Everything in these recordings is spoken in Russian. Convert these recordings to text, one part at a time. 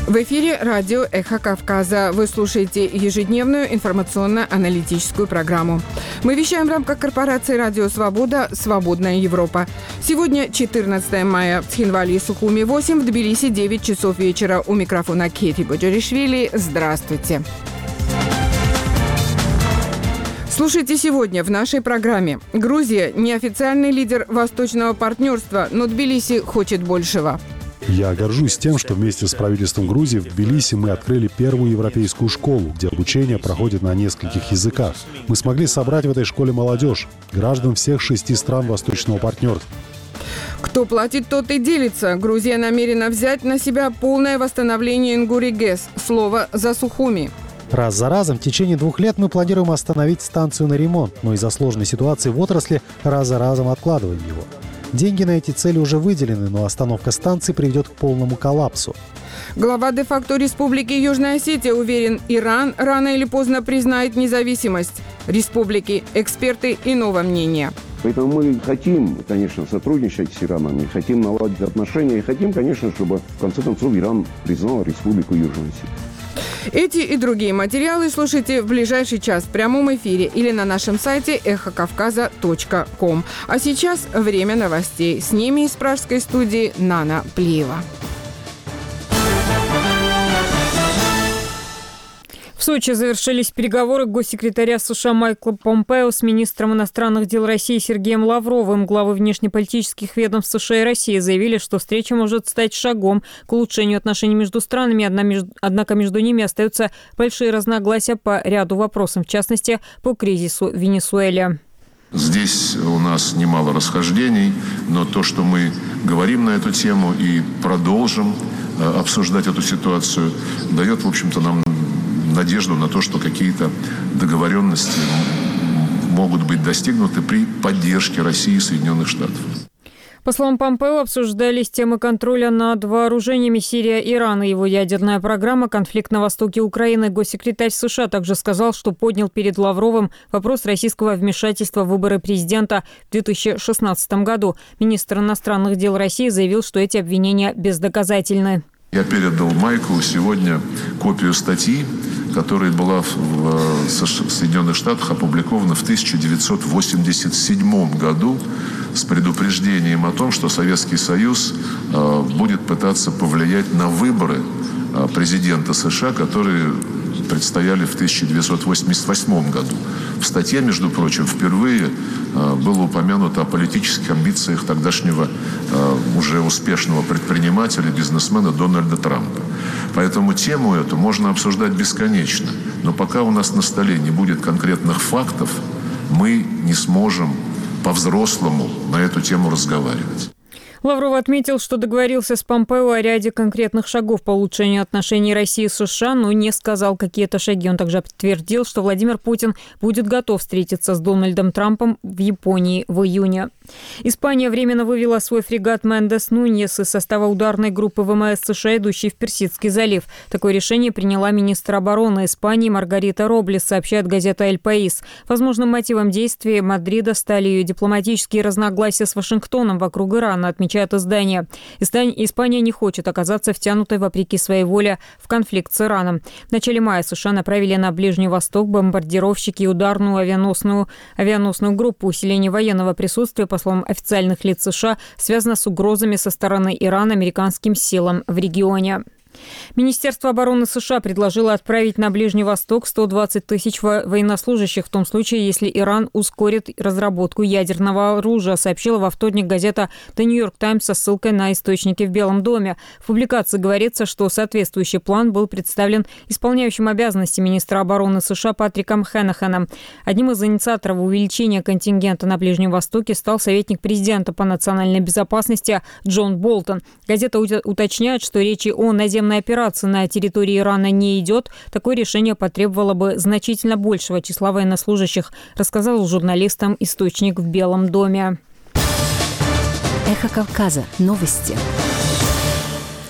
В эфире радио «Эхо Кавказа». Вы слушаете ежедневную информационно-аналитическую программу. Мы вещаем в рамках корпорации «Радио Свобода. Свободная Европа». Сегодня 14 мая. В Тхинвале и Сухуми 8, в Тбилиси 9 часов вечера. У микрофона Кети Боджаришвили. Здравствуйте. Слушайте сегодня в нашей программе. Грузия – неофициальный лидер восточного партнерства, но Тбилиси хочет большего. Я горжусь тем, что вместе с правительством Грузии в Тбилиси мы открыли первую европейскую школу, где обучение проходит на нескольких языках. Мы смогли собрать в этой школе молодежь, граждан всех 6 стран восточного партнерства. Кто платит, тот и делится. Грузия намерена взять на себя полное восстановление Ингури ГЭС. Слово за Сухуми. Раз за разом в течение 2 лет мы планируем остановить станцию на ремонт, но из-за сложной ситуации в отрасли раз за разом откладываем его. Деньги на эти цели уже выделены, но остановка станции приведет к полному коллапсу. Глава де-факто Республики Южная Осетия уверен, Иран рано или поздно признает независимость республики. Эксперты иного мнения. Поэтому мы хотим, конечно, сотрудничать с Ираном, и хотим наладить отношения, и хотим, конечно, чтобы в конце концов Иран признал Республику Южную Осетию. Эти и другие материалы слушайте в ближайший час в прямом эфире или на нашем сайте эхокавказа.ком. А сейчас время новостей. С ними из пражской студии Нана Плиева. В Сочи завершились переговоры госсекретаря США Майкла Помпео с министром иностранных дел России Сергеем Лавровым. Главы внешнеполитических ведомств США и России заявили, что встреча может стать шагом к улучшению отношений между странами, однако между ними остаются большие разногласия по ряду вопросов, в частности, по кризису в Венесуэле. Здесь у нас немало расхождений, но то, что мы говорим на эту тему и продолжим обсуждать эту ситуацию, дает, в общем-то, нам надежду на то, что какие-то договоренности могут быть достигнуты при поддержке России и Соединенных Штатов. По словам Помпео, обсуждались темы контроля над вооружениями Сирия, Иран и его ядерная программа, конфликт на востоке Украины. Госсекретарь США также сказал, что поднял перед Лавровым вопрос российского вмешательства в выборы президента в 2016 году. Министр иностранных дел России заявил, что эти обвинения бездоказательны. Я передал Майку сегодня копию статьи, которая была в Соединенных Штатах опубликована в 1987 году с предупреждением о том, что Советский Союз будет пытаться повлиять на выборы президента США, которые предстояли в 1988 году. В статье, между прочим, впервые было упомянуто о политических амбициях тогдашнего уже успешного предпринимателя, бизнесмена Дональда Трампа. Поэтому тему эту можно обсуждать бесконечно. Но пока у нас на столе не будет конкретных фактов, мы не сможем по-взрослому на эту тему разговаривать. Лавров отметил, что договорился с Помпео о ряде конкретных шагов по улучшению отношений России с США, но не сказал, какие это шаги. Он также подтвердил, что Владимир Путин будет готов встретиться с Дональдом Трампом в Японии в июне. Испания временно вывела свой фрегат «Мендес Нуньес» из состава ударной группы ВМС США, идущей в Персидский залив. Такое решение приняла министр обороны Испании Маргарита Роблес, сообщает газета «Эль Паис». Возможным мотивом действий Мадрида стали ее дипломатические разногласия с Вашингтоном вокруг Ирана, отмечает издание. Испания не хочет оказаться втянутой, вопреки своей воле, в конфликт с Ираном. В начале мая США направили на Ближний Восток бомбардировщики и ударную авианосную группу. Усиление военного присутствия, по словам официальных лиц США, связано с угрозами со стороны Ирана американским силам в регионе. Министерство обороны США предложило отправить на Ближний Восток 120 тысяч военнослужащих в том случае, если Иран ускорит разработку ядерного оружия, сообщила во вторник газета The New York Times со ссылкой на источники в Белом доме. В публикации говорится, что соответствующий план был представлен исполняющим обязанности министра обороны США Патриком Хеннехеном. Одним из инициаторов увеличения контингента на Ближнем Востоке стал советник президента по национальной безопасности Джон Болтон. Газета уточняет, что речи о наземной операции на территории Ирана не идет. Такое решение потребовало бы значительно большего числа военнослужащих, рассказал журналистам источник в Белом доме. Эхо Кавказа. Новости.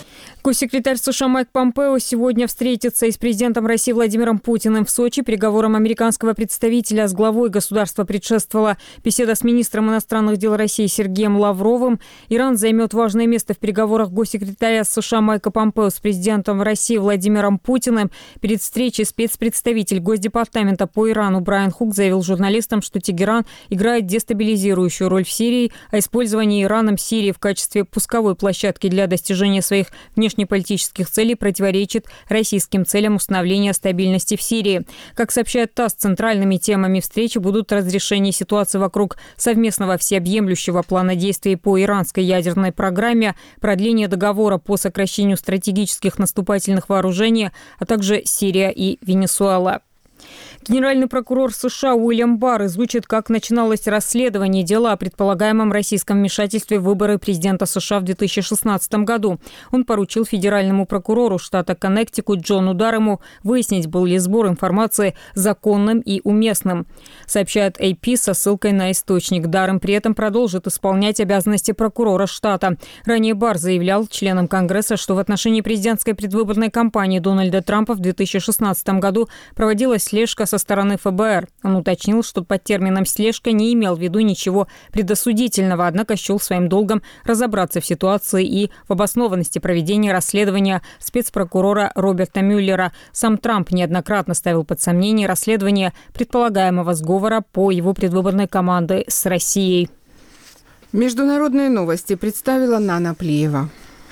Госсекретарь США Майк Помпео сегодня встретится и с президентом России Владимиром Путиным в Сочи. Переговорам американского представителя с главой государства предшествовала беседа с министром иностранных дел России Сергеем Лавровым. Иран займет важное место в переговорах госсекретаря США Майка Помпео с президентом России Владимиром Путиным. Перед встречей спецпредставитель Госдепартамента по Ирану Брайан Хук заявил журналистам, что Тегеран играет дестабилизирующую роль в Сирии, а использование Ираном Сирии в качестве пусковой площадки для достижения своих внешнеполитических целей противоречит российским целям установления стабильности в Сирии. Как сообщает ТАСС, центральными темами встречи будут разрешение ситуации вокруг совместного всеобъемлющего плана действий по иранской ядерной программе, продление договора по сокращению стратегических наступательных вооружений, а также Сирия и Венесуэла. Генеральный прокурор США Уильям Барр изучит, как начиналось расследование дела о предполагаемом российском вмешательстве в выборы президента США в 2016 году. Он поручил федеральному прокурору штата Коннектикут Джону Дарему выяснить, был ли сбор информации законным и уместным. Сообщает AP со ссылкой на источник. Дарем при этом продолжит исполнять обязанности прокурора штата. Ранее Барр заявлял членам Конгресса, что в отношении президентской предвыборной кампании Дональда Трампа в 2016 году проводилась слежка со стороны ФБР. Он уточнил, что под термином «слежка» не имел в виду ничего предосудительного, однако счел своим долгом разобраться в ситуации и в обоснованности проведения расследования спецпрокурора Роберта Мюллера. Сам Трамп неоднократно ставил под сомнение расследование предполагаемого сговора по его предвыборной команде с Россией. Международные новости представила Нана Плиева.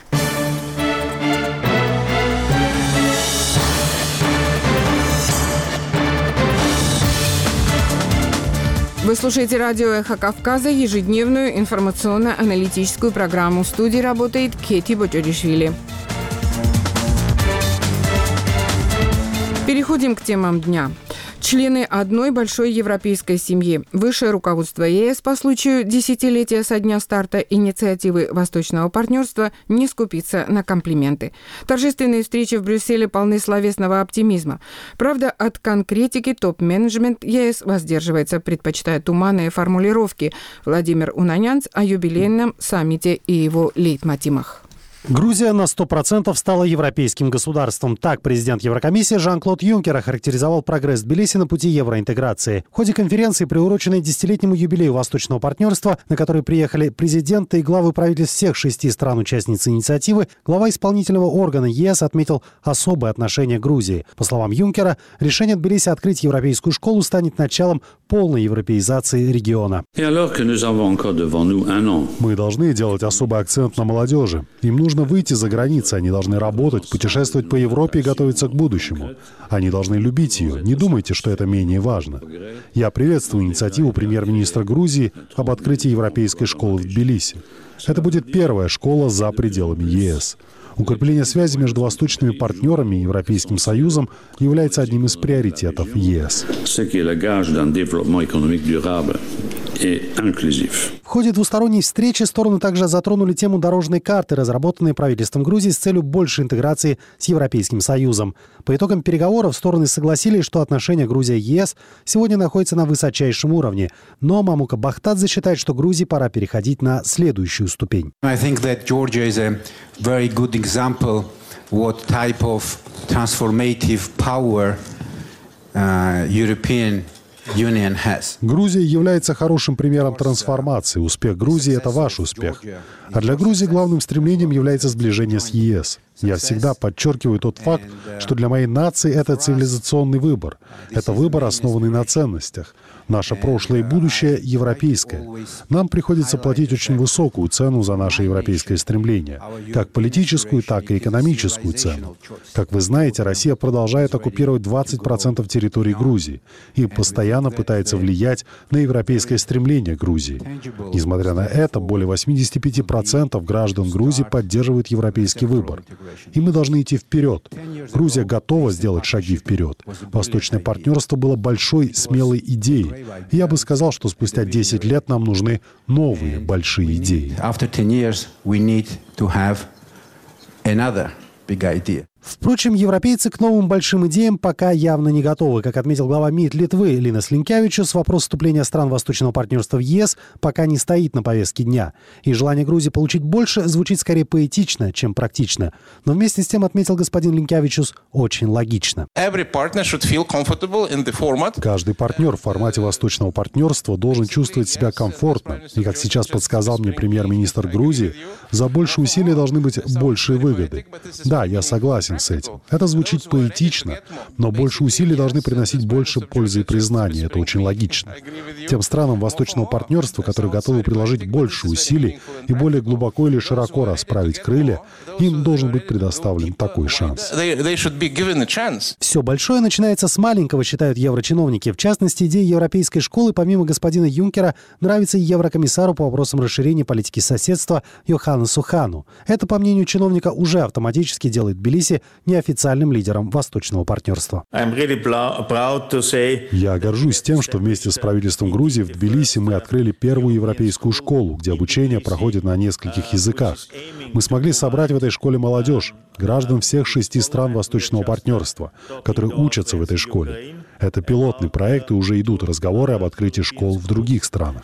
Вы слушаете радио «Эхо Кавказа», ежедневную информационно-аналитическую программу. В студии работает Кети Ботеришвили. Переходим к темам дня. Члены одной большой европейской семьи. Высшее руководство ЕС по случаю десятилетия со дня старта инициативы Восточного партнерства не скупится на комплименты. Торжественные встречи в Брюсселе полны словесного оптимизма. Правда, от конкретики топ-менеджмент ЕС воздерживается, предпочитая туманные формулировки. Владимир Унанянц о юбилейном саммите и его лейтмотивах. Грузия на 100% стала европейским государством. Так президент Еврокомиссии Жан-Клод Юнкер охарактеризовал прогресс Тбилиси на пути евроинтеграции. В ходе конференции, приуроченной десятилетнему юбилею Восточного партнерства, на который приехали президенты и главы правительств всех 6 стран-участниц инициативы, глава исполнительного органа ЕС отметил особое отношение к Грузии. По словам Юнкера, решение Тбилиси открыть европейскую школу станет началом полной европеизации региона. Мы должны делать особый акцент на молодежи. Им нужно выйти за границы, они должны работать, путешествовать по Европе и готовиться к будущему. Они должны любить ее. Не думайте, что это менее важно. Я приветствую инициативу премьер-министра Грузии об открытии европейской школы в Тбилиси. Это будет первая школа за пределами ЕС. Укрепление связи между восточными партнерами и Европейским Союзом является одним из приоритетов ЕС. В ходе двусторонней встречи стороны также затронули тему дорожной карты, разработанной правительством Грузии с целью большей интеграции с Европейским Союзом. По итогам переговоров стороны согласились, что отношения Грузия-ЕС сегодня находятся на высочайшем уровне. Но Мамука Бахтадзе считает, что Грузии пора переходить на следующую ступень. Грузия является хорошим примером трансформации. Успех Грузии – это ваш успех. А для Грузии главным стремлением является сближение с ЕС. Я всегда подчеркиваю тот факт, что для моей нации это цивилизационный выбор. Это выбор, основанный на ценностях. Наше прошлое и будущее европейское. Нам приходится платить очень высокую цену за наше европейское стремление. Как политическую, так и экономическую цену. Как вы знаете, Россия продолжает оккупировать 20% территории Грузии и постоянно пытается влиять на европейское стремление Грузии. Несмотря на это, более 85% граждан Грузии поддерживают европейский выбор. И мы должны идти вперед. Грузия готова сделать шаги вперед. Восточное партнерство было большой, смелой идеей. И я бы сказал, что спустя 10 лет нам нужны новые большие идеи. Впрочем, европейцы к новым большим идеям пока явно не готовы. Как отметил глава МИД Литвы Линас Линкевичус, вопрос вступления стран Восточного партнерства в ЕС пока не стоит на повестке дня. И желание Грузии получить больше звучит скорее поэтично, чем практично. Но вместе с тем, отметил господин Линкевичус, очень логично. Каждый партнер в формате Восточного партнерства должен чувствовать себя комфортно. И, как сейчас подсказал мне премьер-министр Грузии, за большие усилия должны быть большие выгоды. Да, я согласен с этим. Это звучит поэтично, но больше усилий должны приносить больше пользы и признания. Это очень логично. Тем странам Восточного партнерства, которые готовы приложить больше усилий и более глубоко или широко расправить крылья, им должен быть предоставлен такой шанс. Все большое начинается с маленького, считают еврочиновники. В частности, идея европейской школы, помимо господина Юнкера, нравится и еврокомиссару по вопросам расширения политики соседства Йоханнесу Хану. Это, по мнению чиновника, уже автоматически делает Тбилиси неофициальным лидером Восточного партнерства. Я горжусь тем, что вместе с правительством Грузии в Тбилиси мы открыли первую европейскую школу, где обучение проходит на нескольких языках. Мы смогли собрать в этой школе молодежь, граждан всех 6 стран Восточного партнерства, которые учатся в этой школе. Это пилотный проект, и уже идут разговоры об открытии школ в других странах.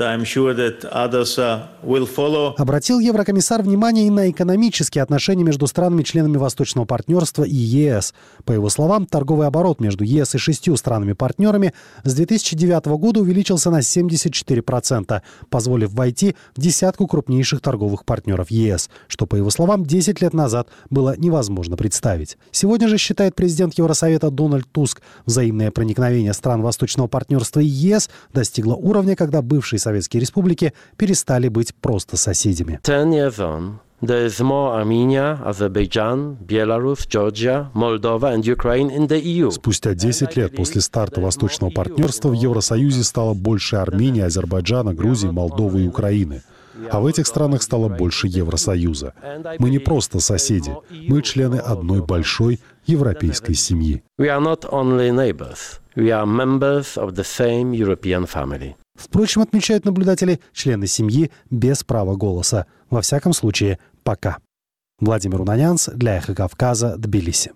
Обратил еврокомиссар внимание и на экономические отношения между странами-членами Восточного партнерства и ЕС. По его словам, торговый оборот между ЕС и 6 странами-партнерами с 2009 года увеличился на 74%, позволив войти в десятку крупнейших торговых партнеров ЕС, что, по его словам, 10 лет назад было невозможно представить. Сегодня же, считает президент Евросовета Дональд Туск, взаимное проникновение стран Восточного партнерства и ЕС достигло уровня, когда бывшие советские республики перестали быть просто соседями. There is more Armenia, Azerbaijan, Belarus, Georgia, Moldova and Ukraine in the EU. Спустя 10 лет после старта Восточного партнерства в Евросоюзе стало больше Армении, Азербайджана, Грузии, Молдовы и Украины. А в этих странах стало больше Евросоюза. Мы не просто соседи, мы члены одной большой европейской семьи. We are not only neighbors, we are members of the same European family. Впрочем, отмечают наблюдатели, члены семьи без права голоса. Во всяком случае, пока. Владимир Унанянц для «Эхо Кавказа», Тбилиси.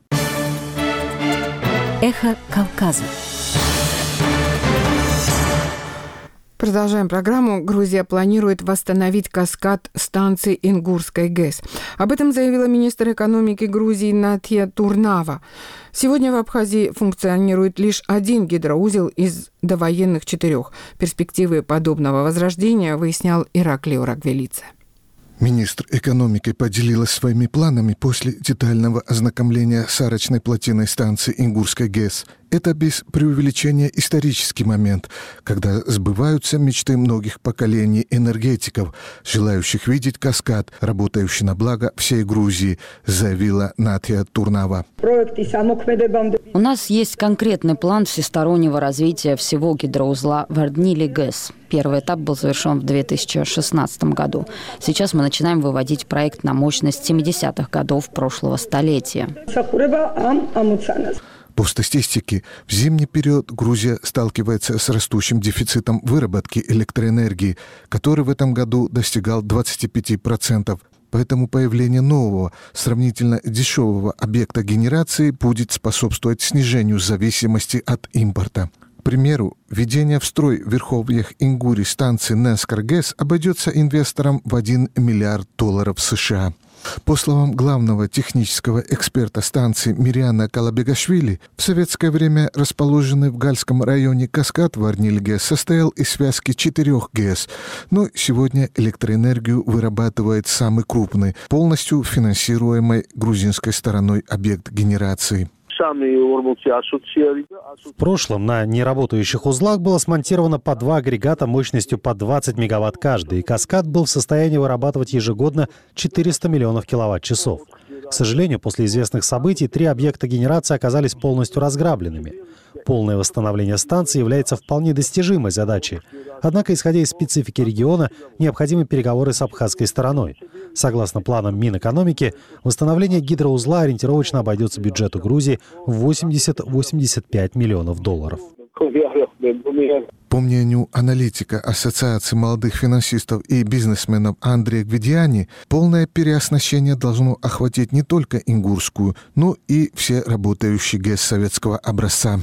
«Эхо Кавказа». Продолжаем программу. Грузия планирует восстановить каскад станции Ингурской ГЭС. Об этом заявила министр экономики Грузии Натья Турнава. Сегодня в Абхазии функционирует лишь один гидроузел из довоенных 4. Перспективы подобного возрождения выяснял Ираклий Рагвелидзе. Министр экономики поделилась своими планами после детального ознакомления с арочной плотиной станции Ингурской ГЭС. Это без преувеличения исторический момент, когда сбываются мечты многих поколений энергетиков, желающих видеть каскад, работающий на благо всей Грузии, заявила Натья Турнава. У нас есть конкретный план всестороннего развития всего гидроузла Варднили-ГЭС. Первый этап был завершен в 2016 году. Сейчас мы начинаем выводить проект на мощность 70-х годов прошлого столетия. По статистике, в зимний период Грузия сталкивается с растущим дефицитом выработки электроэнергии, который в этом году достигал 25%. Поэтому появление нового, сравнительно дешевого объекта генерации будет способствовать снижению зависимости от импорта. К примеру, введение в строй в верховьях Ингури станции Нескар ГЭС обойдется инвесторам в $1 миллиард США. По словам главного технического эксперта станции Мириана Калабегашвили, в советское время расположенный в Гальском районе каскад Варниль-ГЭС состоял из связки 4 ГЭС, но сегодня электроэнергию вырабатывает самый крупный, полностью финансируемый грузинской стороной объект генерации. В прошлом на неработающих узлах было смонтировано по 2 агрегата мощностью по 20 мегаватт каждый, и каскад был в состоянии вырабатывать ежегодно 400 миллионов киловатт-часов. К сожалению, после известных событий 3 объекта генерации оказались полностью разграбленными. Полное восстановление станции является вполне достижимой задачей. Однако, исходя из специфики региона, необходимы переговоры с абхазской стороной. Согласно планам Минэкономики, восстановление гидроузла ориентировочно обойдется бюджету Грузии в $80-85 миллионов. По мнению аналитика Ассоциации молодых финансистов и бизнесменов Андрея Гвидиани, полное переоснащение должно охватить не только Ингурскую, но и все работающие ГЭС советского образца.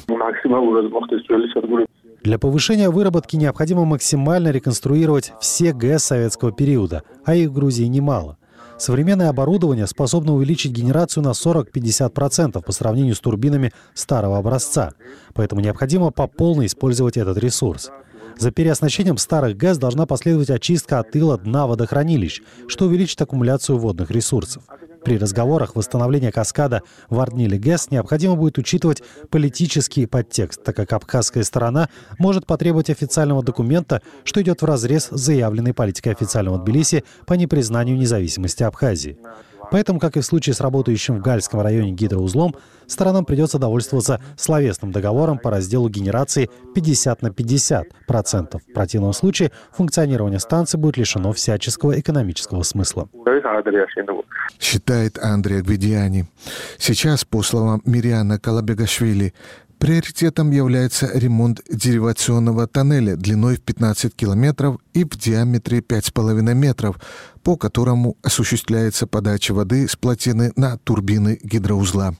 Для повышения выработки необходимо максимально реконструировать все ГЭС советского периода, а их в Грузии немало. Современное оборудование способно увеличить генерацию на 40-50% по сравнению с турбинами старого образца. Поэтому необходимо по полной использовать этот ресурс. За переоснащением старых ГЭС должна последовать очистка от ила дна водохранилищ, что увеличит аккумуляцию водных ресурсов. При разговорах восстановления каскада в Варднили-ГЭС необходимо будет учитывать политический подтекст, так как абхазская сторона может потребовать официального документа, что идет вразрез с заявленной политикой официального Тбилиси по непризнанию независимости Абхазии. Поэтому, как и в случае с работающим в Гальском районе гидроузлом, сторонам придется довольствоваться словесным договором по разделу генерации 50/50%. В противном случае функционирование станции будет лишено всяческого экономического смысла. Считает Андрей Гвидиани. Сейчас, по словам Мириана Калабегашвили, приоритетом является ремонт деривационного тоннеля длиной в 15 километров и в диаметре 5,5 метров, по которому осуществляется подача воды с плотины на турбины гидроузла.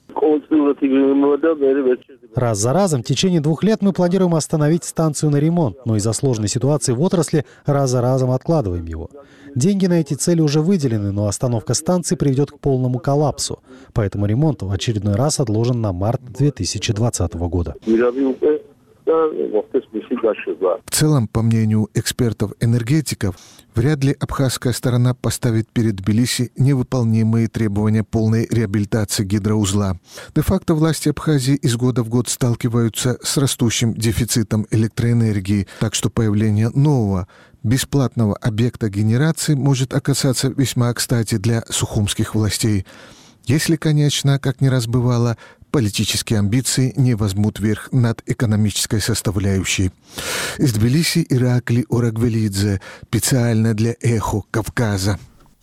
Раз за разом в течение 2 лет мы планируем остановить станцию на ремонт, но из-за сложной ситуации в отрасли раз за разом откладываем его. Деньги на эти цели уже выделены, но остановка станции приведет к полному коллапсу. Поэтому ремонт в очередной раз отложен на март 2020 года. В целом, по мнению экспертов-энергетиков, вряд ли абхазская сторона поставит перед Тбилиси невыполнимые требования полной реабилитации гидроузла. Де-факто власти Абхазии из года в год сталкиваются с растущим дефицитом электроэнергии, так что появление нового бесплатного объекта генерации может оказаться весьма кстати для сухумских властей. Если, конечно, как не раз бывало, политические амбиции не возьмут верх над экономической составляющей. Из Тбилиси Иракли Орагвелидзе, специально для «Эхо Кавказа».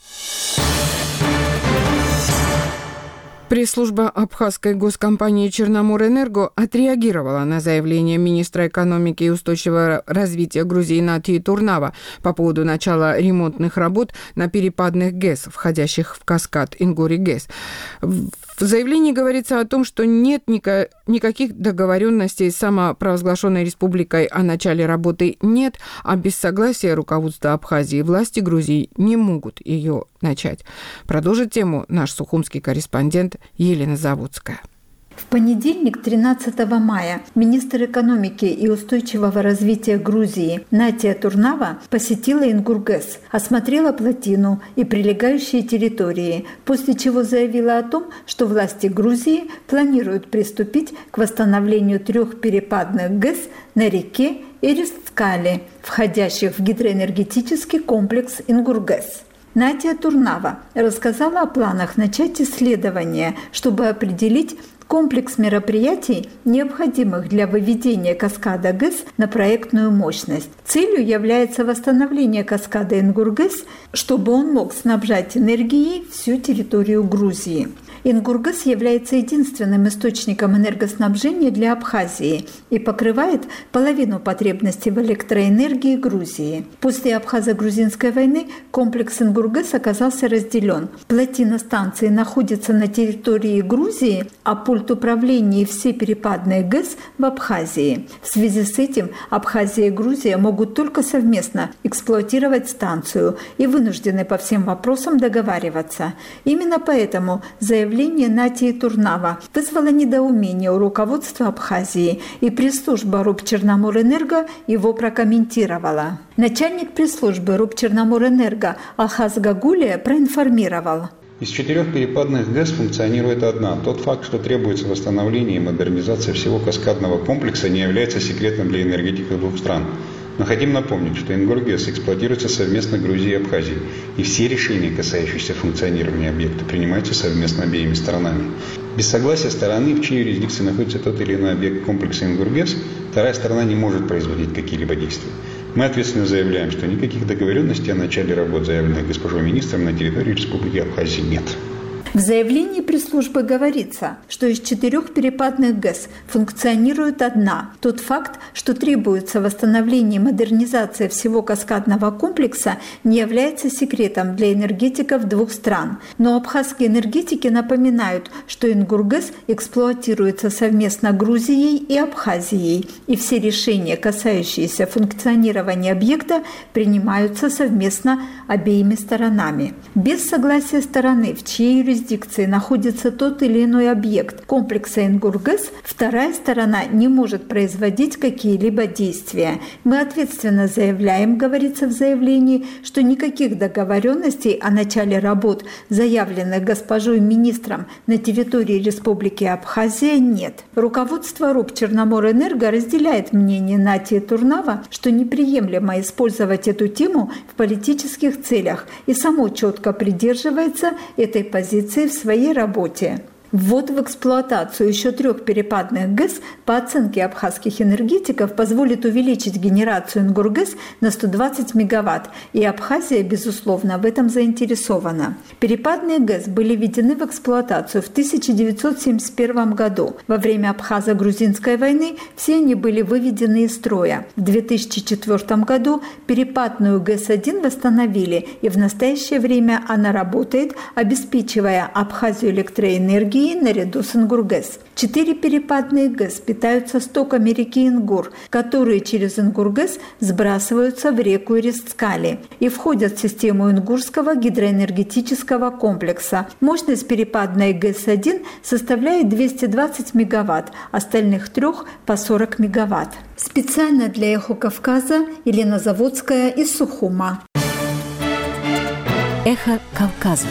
Пресс-служба абхазской госкомпании «Черноморэнерго» отреагировала на заявление министра экономики и устойчивого развития Грузии Натии Турнава по поводу начала ремонтных работ на перепадных ГЭС, входящих в каскад Ингури-ГЭС. В заявлении говорится о том, что нет никаких договоренностей с самопровозглашенной республикой о начале работы нет, а без согласия руководства Абхазии власти Грузии не могут ее начать. Продолжит тему наш сухумский корреспондент Елена Заводская. В понедельник, 13 мая, министр экономики и устойчивого развития Грузии Натия Турнава посетила Ингур-ГЭС, осмотрела плотину и прилегающие территории, после чего заявила о том, что власти Грузии планируют приступить к восстановлению 3 перепадных ГЭС на реке Эристкали, входящих в гидроэнергетический комплекс Ингур-ГЭС. Натия Турнава рассказала о планах начать исследования, чтобы определить комплекс мероприятий, необходимых для выведения каскада ГЭС на проектную мощность. Целью является восстановление каскада Ингур-ГЭС, чтобы он мог снабжать энергией всю территорию Грузии. Ингур-ГЭС является единственным источником энергоснабжения для Абхазии и покрывает половину потребностей в электроэнергии Грузии. После Абхазо-грузинской войны комплекс Ингур-ГЭС оказался разделен. Плотина станции находится на территории Грузии, а пульт управления и все перепадные ГЭС в Абхазии. В связи с этим Абхазия и Грузия могут только совместно эксплуатировать станцию и вынуждены по всем вопросам договариваться. Именно поэтому заявление Натии Турнава вызвало недоумение у руководства Абхазии, и пресс-служба РУП «Черноморэнерго» его прокомментировала. Начальник пресс-службы РУП «Черноморэнерго» Алхаз Гагулия проинформировал. Из 4 перепадных ГЭС функционирует одна. Тот факт, что требуется восстановление и модернизация всего каскадного комплекса, не является секретом для энергетиков двух стран. Но хотим напомнить, что Ингур-ГЭС эксплуатируется совместно Грузией и Абхазией, и все решения, касающиеся функционирования объекта, принимаются совместно обеими сторонами. Без согласия стороны, в чьей юрисдикции находится тот или иной объект комплекса Ингур-ГЭС, вторая сторона не может производить какие-либо действия. Мы ответственно заявляем, что никаких договоренностей о начале работ, заявленных госпожой министром, на территории Республики Абхазии нет. В заявлении пресс-службы говорится, что из 4 перепадных ГЭС функционирует одна. Тот факт, что требуется восстановление и модернизация всего каскадного комплекса, не является секретом для энергетиков двух стран. Но абхазские энергетики напоминают, что Ингургэс эксплуатируется совместно Грузией и Абхазией, и все решения, касающиеся функционирования объекта, принимаются совместно обеими сторонами. Без согласия стороны, в чьей юрисдикции находится тот или иной объект комплекса Ингургэс, вторая сторона не может производить какие-либо действия. Мы ответственно заявляем, говорится в заявлении, что никаких договоренностей о начале работ, заявленных госпожой министром на территории Республики Абхазия, нет. Руководство РУП «Черноморэнерго» разделяет мнение Натии Турнава, что неприемлемо использовать эту тему в политических целях и само четко придерживается этой позиции в своей работе. Ввод в эксплуатацию еще 3 перепадных ГЭС, по оценке абхазских энергетиков, позволит увеличить генерацию Ингургэс на 120 мегаватт, и Абхазия, безусловно, в этом заинтересована. Перепадные ГЭС были введены в эксплуатацию в 1971 году. Во время Абхазо-грузинской войны все они были выведены из строя. В 2004 году перепадную ГЭС-1 восстановили, и в настоящее время она работает, обеспечивая Абхазию электроэнергией наряду с Ингургэс. 4 перепадные ГЭС питаются стоками реки Ингур, которые через Ингургэс сбрасываются в реку Ирисцкали и входят в систему Ингурского гидроэнергетического комплекса. Мощность перепадной ГЭС-1 составляет 220 мегаватт, остальных 3 по 40 мегаватт. Специально для «Эхо Кавказа» Елена Заводская из Сухума. Эхо Кавказа.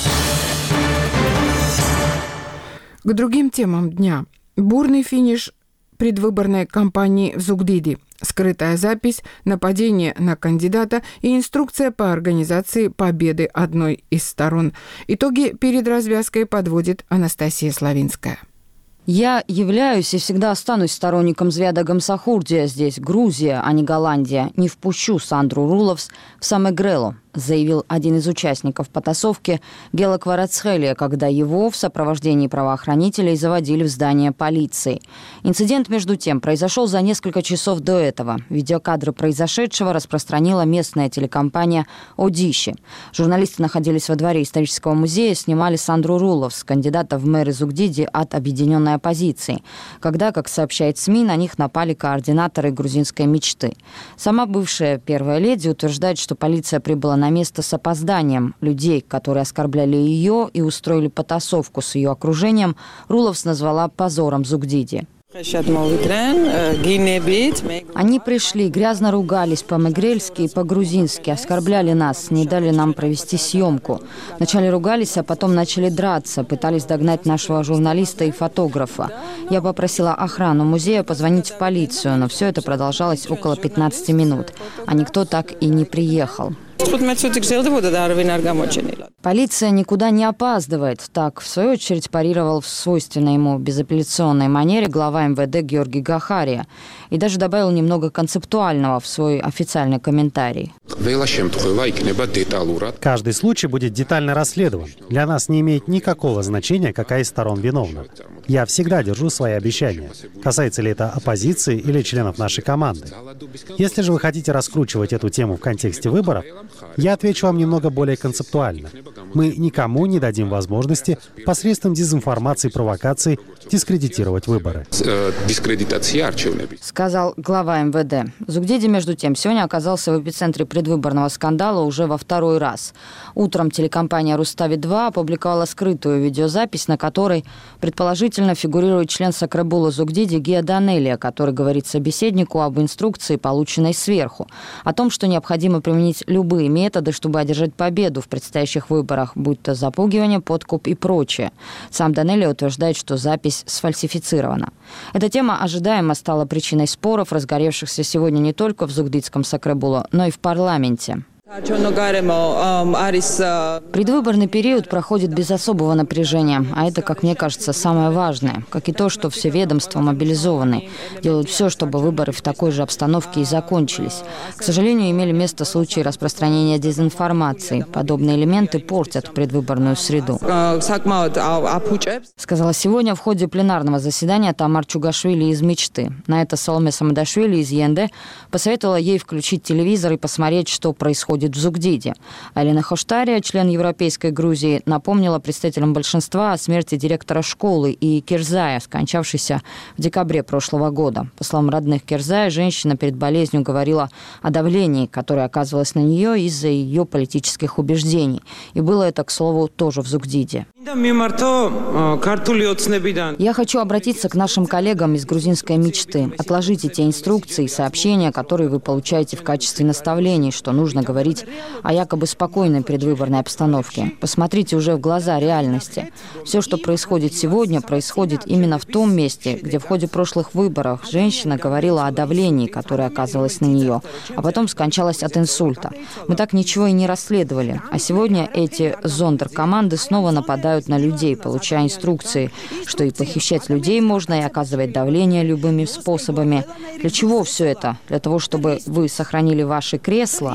К другим темам дня. Бурный финиш предвыборной кампании в Зугдиди, скрытая запись, нападение на кандидата и инструкция по организации победы одной из сторон. Итоги перед развязкой подводит Анастасия Славинская. Я являюсь и всегда останусь сторонником Звяда Гамсахурдия. Здесь Грузия, а не Голландия. Не впущу Сандру Руловс в Самегрело, заявил один из участников потасовки Гела Кварацхелия, когда его в сопровождении правоохранителей заводили в здание полиции. Инцидент, между тем, произошел за несколько часов до этого. Видеокадры произошедшего распространила местная телекомпания «Одиши». Журналисты находились во дворе исторического музея, снимали Сандру Руловс, кандидата в мэры Зугдиди от объединенной оппозиции, когда, как сообщает СМИ, на них напали координаторы грузинской мечты. Сама бывшая первая леди утверждает, что полиция прибыла на место с опозданием. Людей, которые оскорбляли ее и устроили потасовку с ее окружением, Руловс назвала позором Зугдиди. Они пришли, грязно ругались по-мегрельски и по-грузински, оскорбляли нас, не дали нам провести съемку. Вначале ругались, а потом начали драться, пытались догнать нашего журналиста и фотографа. Я попросила охрану музея позвонить в полицию, но все это продолжалось около 15 минут, а никто так и не приехал. Полиция никуда не опаздывает. Так, в свою очередь, парировал в свойственной ему безапелляционной манере глава МВД Георгий Гахария и даже добавил немного концептуального в свой официальный комментарий. Каждый случай будет детально расследован. Для нас не имеет никакого значения, какая из сторон виновна. Я всегда держу свои обещания. Касается ли это оппозиции или членов нашей команды. Если же вы хотите раскручивать эту тему в контексте выборов, я отвечу вам немного более концептуально. Мы никому не дадим возможности посредством дезинформации и провокаций дискредитировать выборы. Сказал глава МВД. Зугдиди, между тем, сегодня оказался в эпицентре предвыборного скандала уже во второй раз. Утром телекомпания «Рустави-2» опубликовала скрытую видеозапись, на которой предположительно фигурирует член Сакрабула Зугдиди Гия Данелия, который говорит собеседнику об инструкции, полученной сверху, о том, что необходимо применить любые методы, чтобы одержать победу в предстоящих выборах, будь то запугивание, подкуп и прочее. Сам Данелия утверждает, что запись сфальсифицирована. Эта тема ожидаемо стала причиной споров, разгоревшихся сегодня не только в Зугдидском Сакрабуло, но и в парламенте. Предвыборный период проходит без особого напряжения, а это, как мне кажется, самое важное, как и то, что все ведомства мобилизованы, делают все, чтобы выборы в такой же обстановке и закончились. К сожалению, имели место случаи распространения дезинформации. Подобные элементы портят предвыборную среду. Сказала сегодня в ходе пленарного заседания Тамар Чугашвили из «Мечты». На это Саломе Самадашвили из ЕНД посоветовала ей включить телевизор и посмотреть, что происходит в Зугдиде. Алина Хоштария, член Европейской Грузии, напомнила представителям большинства о смерти директора школы и Кирзая, скончавшейся в декабре прошлого года. По словам родных Кирзая, женщина перед болезнью говорила о давлении, которое оказывалось на нее из-за ее политических убеждений. И было это, к слову, тоже в Зугдиде. Я хочу обратиться к нашим коллегам из грузинской «Мечты». Отложите те инструкции и сообщения, которые вы получаете в качестве наставлений, что нужно говорить о якобы спокойной предвыборной обстановке. Посмотрите уже в глаза реальности. Все, что происходит сегодня, происходит именно в том месте, где в ходе прошлых выборов женщина говорила о давлении, которое оказывалось на нее, а потом скончалась от инсульта. Мы так ничего и не расследовали. А сегодня эти зондеркоманды снова нападают на людей, получая инструкции, что и похищать людей можно, и оказывать давление любыми способами. Для чего все это? Для того, чтобы вы сохранили ваши кресла?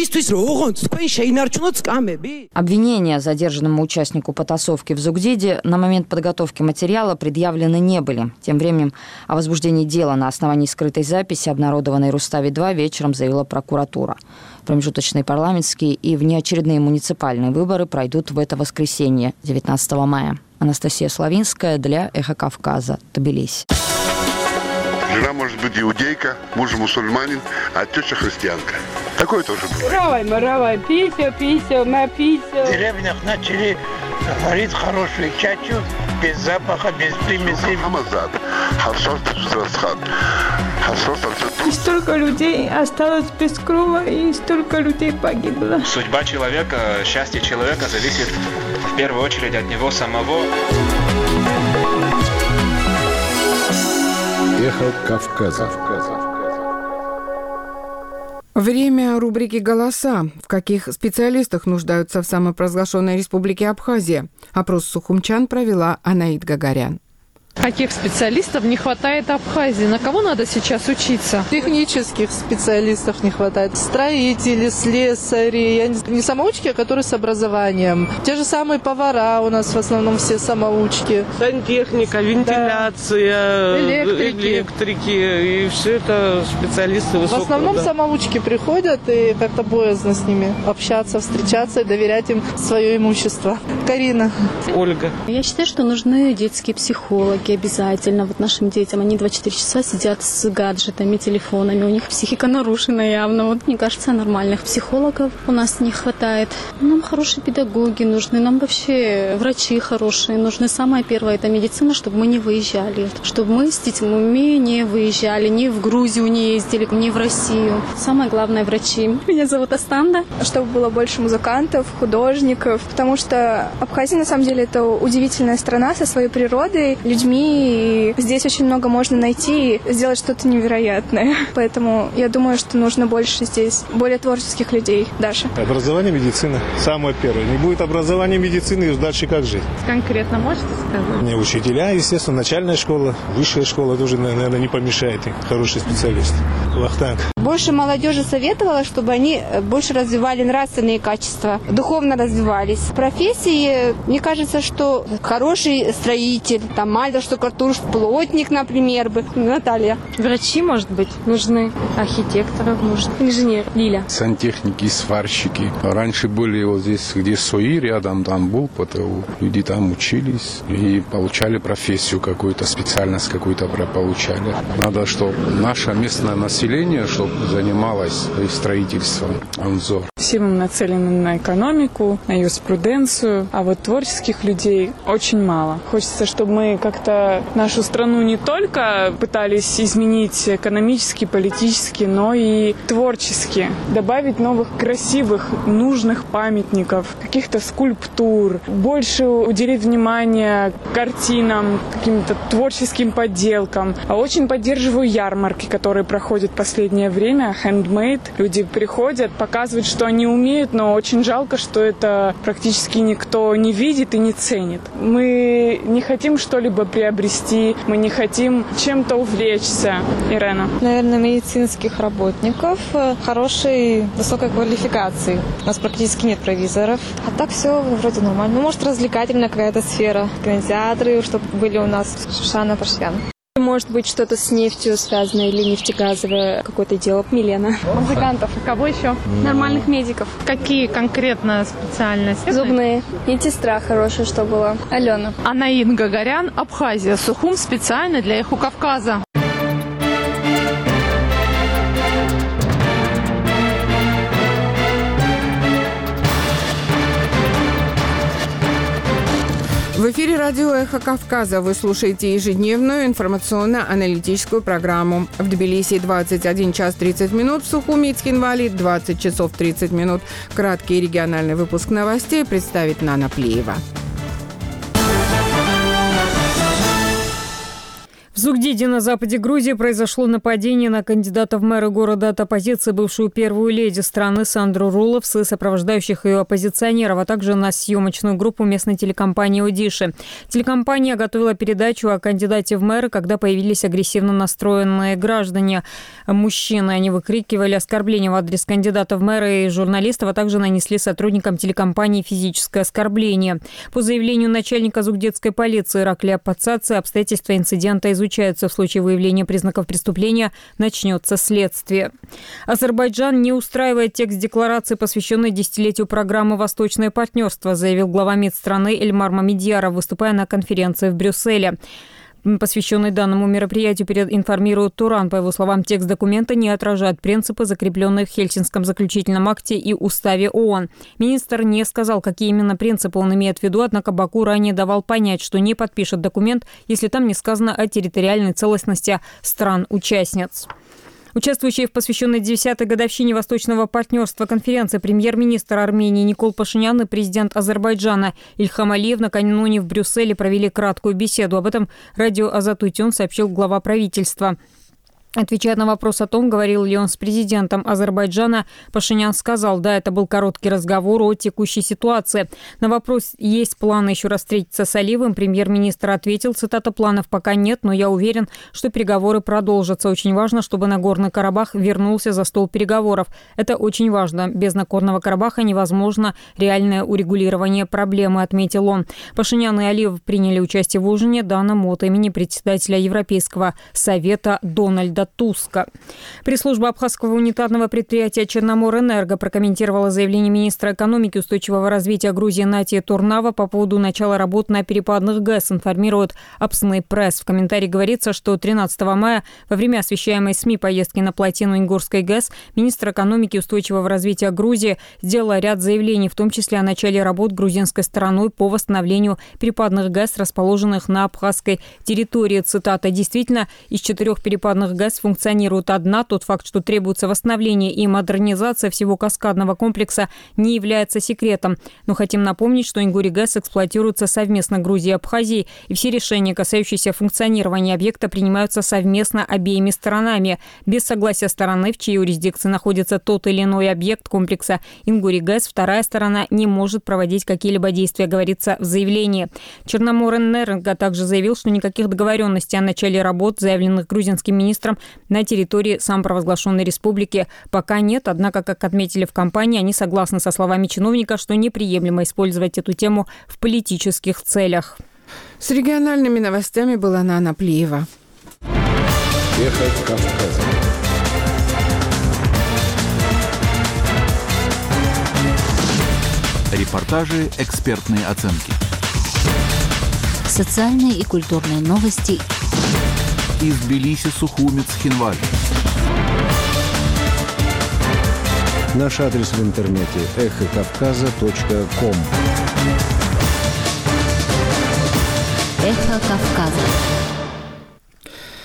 Обвинения задержанному участнику потасовки в Зугдиде на момент подготовки материала предъявлены не были. Тем временем о возбуждении дела на основании скрытой записи, обнародованной Рустави-2, вечером заявила прокуратура. Промежуточные парламентские и внеочередные муниципальные выборы пройдут в это воскресенье, 19 мая. Анастасия Славинская для «Эхо Кавказа», Тбилиси. Жена может быть иудейка, муж мусульманин, а теща христианка. Такое тоже бывает. Маравай, пися, моя пися. В деревнях начали варить хорошую чачу, без запаха, без примесей. И столько людей осталось без крова, и столько людей погибло. Судьба человека, счастье человека зависит в первую очередь от него самого. Эхо Кавказа. Время рубрики «Голоса». В каких специалистах нуждаются в самопровозглашенной республике Абхазия? Опрос сухумчан провела Анаид Гагарян. Каких специалистов не хватает Абхазии? На кого надо сейчас учиться? Технических специалистов не хватает. Строители, слесари, не самоучки, а которые с образованием. Те же самые повара у нас в основном все самоучки. Сантехника, вентиляция, электрики. И все это специалисты высокого. В основном самоучки приходят, и как-то боязно с ними общаться, встречаться и доверять им свое имущество. Карина. Ольга. Я считаю, что нужны детские психологи. Обязательно вот нашим детям. Они 24 часа сидят с гаджетами, телефонами. У них психика нарушена явно. Вот, мне кажется, нормальных психологов у нас не хватает. Нам хорошие педагоги нужны, нам вообще врачи хорошие нужны. Самое первое – это медицина, чтобы мы не выезжали. Чтобы мы с детьми не выезжали, ни в Грузию не ездили, ни в Россию. Самое главное – врачи. Меня зовут Астанда. Чтобы было больше музыкантов, художников. Потому что Абхазия, на самом деле, это удивительная страна со своей природой, людьми. И здесь очень много можно найти и сделать что-то невероятное. Поэтому я думаю, что нужно больше здесь более творческих людей. Даша. Образование, медицина. Самое первое. Не будет образования медицины, и дальше как жить? Конкретно можете сказать? Не учителя, естественно, начальная школа, высшая школа тоже, наверное, не помешает им. Хороший специалист. Вахтанг. Больше молодежи советовала, чтобы они больше развивали нравственные качества, духовно развивались. В профессии, мне кажется, что хороший строитель, там, мальчик, штукатур, плотник, например, бы. Наталья. Врачи, может быть, нужны, архитекторы, может, инженер. Лиля. Сантехники, сварщики. Раньше были вот здесь, где СОИ рядом, там был, потому люди там учились и получали профессию какую-то, специальность какую-то получали. Надо, чтобы наше местное население, чтобы занималось строительством. Анзор. Все мы нацелены на экономику, на юриспруденцию, а вот творческих людей очень мало. Хочется, чтобы мы как-то нашу страну не только пытались изменить экономически, политически, но и творчески. Добавить новых красивых, нужных памятников, каких-то скульптур, больше уделить внимание картинам, каким-то творческим подделкам. А очень поддерживаю ярмарки, которые проходят в последнее время, handmade. Люди приходят, показывают, что они умеют, но очень жалко, что это практически никто не видит и не ценит. Мы не хотим что-либо приобрести, мы не хотим чем-то увлечься. Ирена? Наверное, медицинских работников хорошей, высокой квалификации. У нас практически нет провизоров. А так все вроде нормально. Ну, может, развлекательная какая-то сфера. Кинотеатры, чтобы были у нас Шушана, Пашьян. Может быть, что-то с нефтью связано или нефтегазовое какое-то дело. Милена. Музыкантов. И кого еще? Нормальных медиков. Какие конкретно специальности? Зубные. Медсестра хорошая, что была. Алена. Анаин Гагарян, Абхазия. Сухум специально для Эхо Кавказа. В эфире радио «Эхо Кавказа». Вы слушаете ежедневную информационно-аналитическую программу. В Тбилиси 21 час 30 минут, в Сухуми и Цхинвали 20 часов 30 минут. Краткий региональный выпуск новостей представит Нана Плиева. В Зугдиде на западе Грузии произошло нападение на кандидата в мэры города от оппозиции, бывшую первую леди страны Сандру Руловс и сопровождающих ее оппозиционеров, а также на съемочную группу местной телекомпании «Одиши». Телекомпания готовила передачу о кандидате в мэры, когда появились агрессивно настроенные граждане. Мужчины, они выкрикивали оскорбления в адрес кандидата в мэры и журналистов, а также нанесли сотрудникам телекомпании физическое оскорбление. По заявлению начальника зугдетской полиции Ираклия Пацаци, обстоятельства инцидента изучаются. В случае выявления признаков преступления начнется следствие. Азербайджан не устраивает текст декларации, посвященной десятилетию программы «Восточное партнерство», заявил глава МИД страны Эльмар Мамедьяров, выступая на конференции в Брюсселе. Посвященный данному мероприятию, информирует Туран. По его словам, текст документа не отражает принципы, закрепленные в Хельсинском заключительном акте и Уставе ООН. Министр не сказал, какие именно принципы он имеет в виду, однако Баку ранее давал понять, что не подпишет документ, если там не сказано о территориальной целостности стран-участниц. Участвующие в посвященной 10-й годовщине Восточного партнерства конференции премьер-министр Армении Никол Пашинян и президент Азербайджана Ильхам Алиев накануне в Брюсселе провели краткую беседу. Об этом радио Азат-Утюн сообщил глава правительства. Отвечая на вопрос о том, говорил ли он с президентом Азербайджана, Пашинян сказал, да, это был короткий разговор о текущей ситуации. На вопрос, есть планы еще раз встретиться с Алиевым, премьер-министр ответил, цитата, планов пока нет, но я уверен, что переговоры продолжатся. Очень важно, чтобы Нагорный Карабах вернулся за стол переговоров. Это очень важно. Без Нагорного Карабаха невозможно реальное урегулирование проблемы, отметил он. Пашинян и Алиев приняли участие в ужине, данном от имени председателя Европейского совета Дональда Туска. Пресс-служба абхазского унитарного предприятия «Черноморэнерго» прокомментировала заявление министра экономики и устойчивого развития Грузии Натии Турнава по поводу начала работ на перепадных ГЭС, информирует Апсный пресс. В комментарии говорится, что 13 мая во время освещаемой СМИ поездки на плотину Ингурской ГЭС министр экономики и устойчивого развития Грузии сделал ряд заявлений, в том числе о начале работ грузинской стороной по восстановлению перепадных ГЭС, расположенных на абхазской территории. Цитата. Действительно, из 4 перепадных ГЭС функционирует одна. Тот факт, что требуется восстановление и модернизация всего каскадного комплекса, не является секретом. Но хотим напомнить, что Ингури ГЭС эксплуатируется совместно Грузией и Абхазией, и все решения, касающиеся функционирования объекта, принимаются совместно обеими сторонами. Без согласия стороны, в чьей юрисдикции находится тот или иной объект комплекса Ингури ГЭС, вторая сторона не может проводить какие-либо действия, говорится в заявлении. Черноморэнерго также заявил, что никаких договоренностей о начале работ, заявленных грузинским министром, на территории самопровозглашенной республики пока нет. Однако, как отметили в компании, они согласны со словами чиновника, что неприемлемо использовать эту тему в политических целях. С региональными новостями была Нана Плиева. Эхо Кавказа. Репортажи, экспертные оценки. Социальные и культурные новости. Из Тбилиси, Сухуми, Цхинвали. Наш адрес в интернете эхокавказа.ком. Эхо Кавказа. В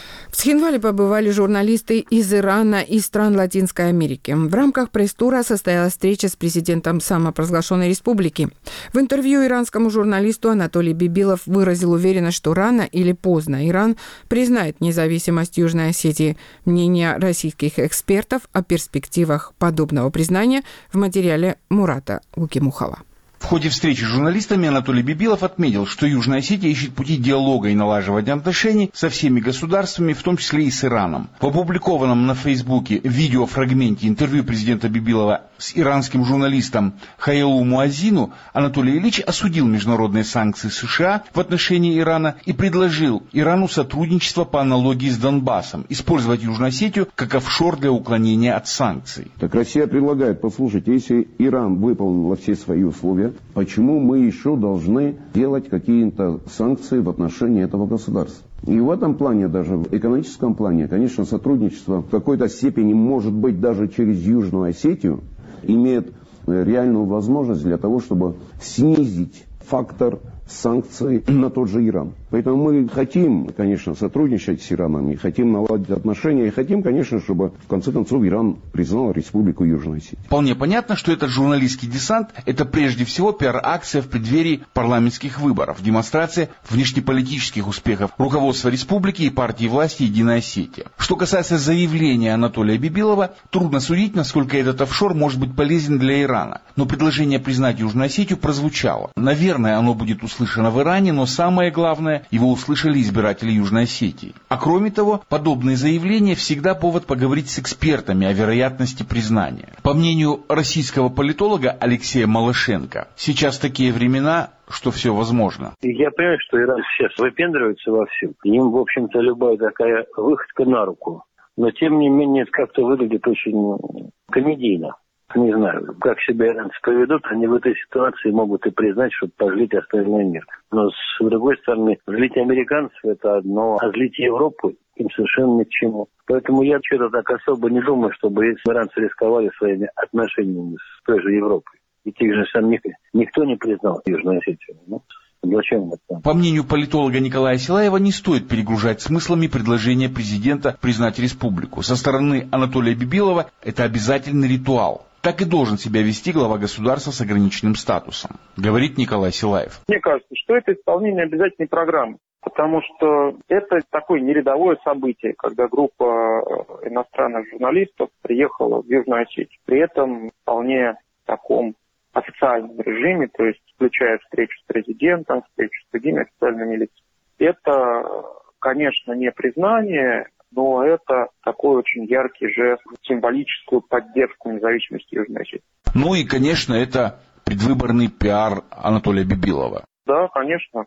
Цхинвале побывали журналисты из Ирана и стран Латинской Америки. В рамках пресс-тура состоялась встреча с президентом самопровозглашенной республики. В интервью иранскому журналисту Анатолий Бибилов выразил уверенность, что рано или поздно Иран признает независимость Южной Осетии. Мнение российских экспертов о перспективах подобного признания в материале Мурата Гукимухова. В ходе встречи с журналистами Анатолий Бибилов отметил, что Южная Осетия ищет пути диалога и налаживания отношений со всеми государствами, в том числе и с Ираном. В опубликованном на Фейсбуке видеофрагменте интервью президента Бибилова с иранским журналистом Хаилу Муазину Анатолий Ильич осудил международные санкции США в отношении Ирана и предложил Ирану сотрудничество по аналогии с Донбассом, использовать Южную Осетию как офшор для уклонения от санкций. Так Россия предлагает, послушайте, если Иран выполнил все свои условия, почему мы еще должны делать какие-то санкции в отношении этого государства? И в этом плане, даже в экономическом плане, конечно, сотрудничество в какой-то степени, может быть, даже через Южную Осетию, имеет реальную возможность для того, чтобы снизить фактор санкций на тот же Иран. Поэтому мы хотим, конечно, сотрудничать с Ираном, и хотим наладить отношения, и хотим, конечно, чтобы, в конце концов, Иран признал Республику Южная Осетия. Вполне понятно, что этот журналистский десант – это прежде всего пиар-акция в преддверии парламентских выборов, демонстрация внешнеполитических успехов руководства республики и партии власти «Единая Осетия». Что касается заявления Анатолия Бибилова, трудно судить, насколько этот офшор может быть полезен для Ирана. Но предложение признать Южную Осетию прозвучало. Наверное, оно будет услышано в Иране, но самое главное, его услышали избиратели Южной Осетии. А кроме того, подобные заявления всегда повод поговорить с экспертами о вероятности признания. По мнению российского политолога Алексея Малышенко, сейчас такие времена, что все возможно. Я понимаю, что Иран сейчас выпендривается во всем. Им, в общем-то, любая такая выходка на руку. Но, тем не менее, это как-то выглядит очень комедийно. Не знаю, как себя иранцы поведут, они в этой ситуации могут и признать, чтобы пожлить остальной мир. Но, с другой стороны, злить американцев – это одно, а злить Европу им совершенно ни к чему. Поэтому я что-то так особо не думаю, чтобы иранцы рисковали своими отношениями с той же Европой. И тех же самих никто не признал Южную Осетию. Ну, зачем это? По мнению политолога Николая Силаева, не стоит перегружать смыслами предложения президента признать республику. Со стороны Анатолия Бибилова это обязательный ритуал. Так и должен себя вести глава государства с ограниченным статусом, говорит Николай Силаев. Мне кажется, что это исполнение обязательной программы, потому что это такое нерядовое событие, когда группа иностранных журналистов приехала в Южную Осетию. При этом вполне в таком официальном режиме, то есть включая встречу с президентом, встречу с другими официальными лицами. Это, конечно, не признание, но это такой очень яркий жест, символическую поддержку независимости Южной Осетии. Ну и, конечно, это предвыборный пиар Анатолия Бибилова. Да, конечно.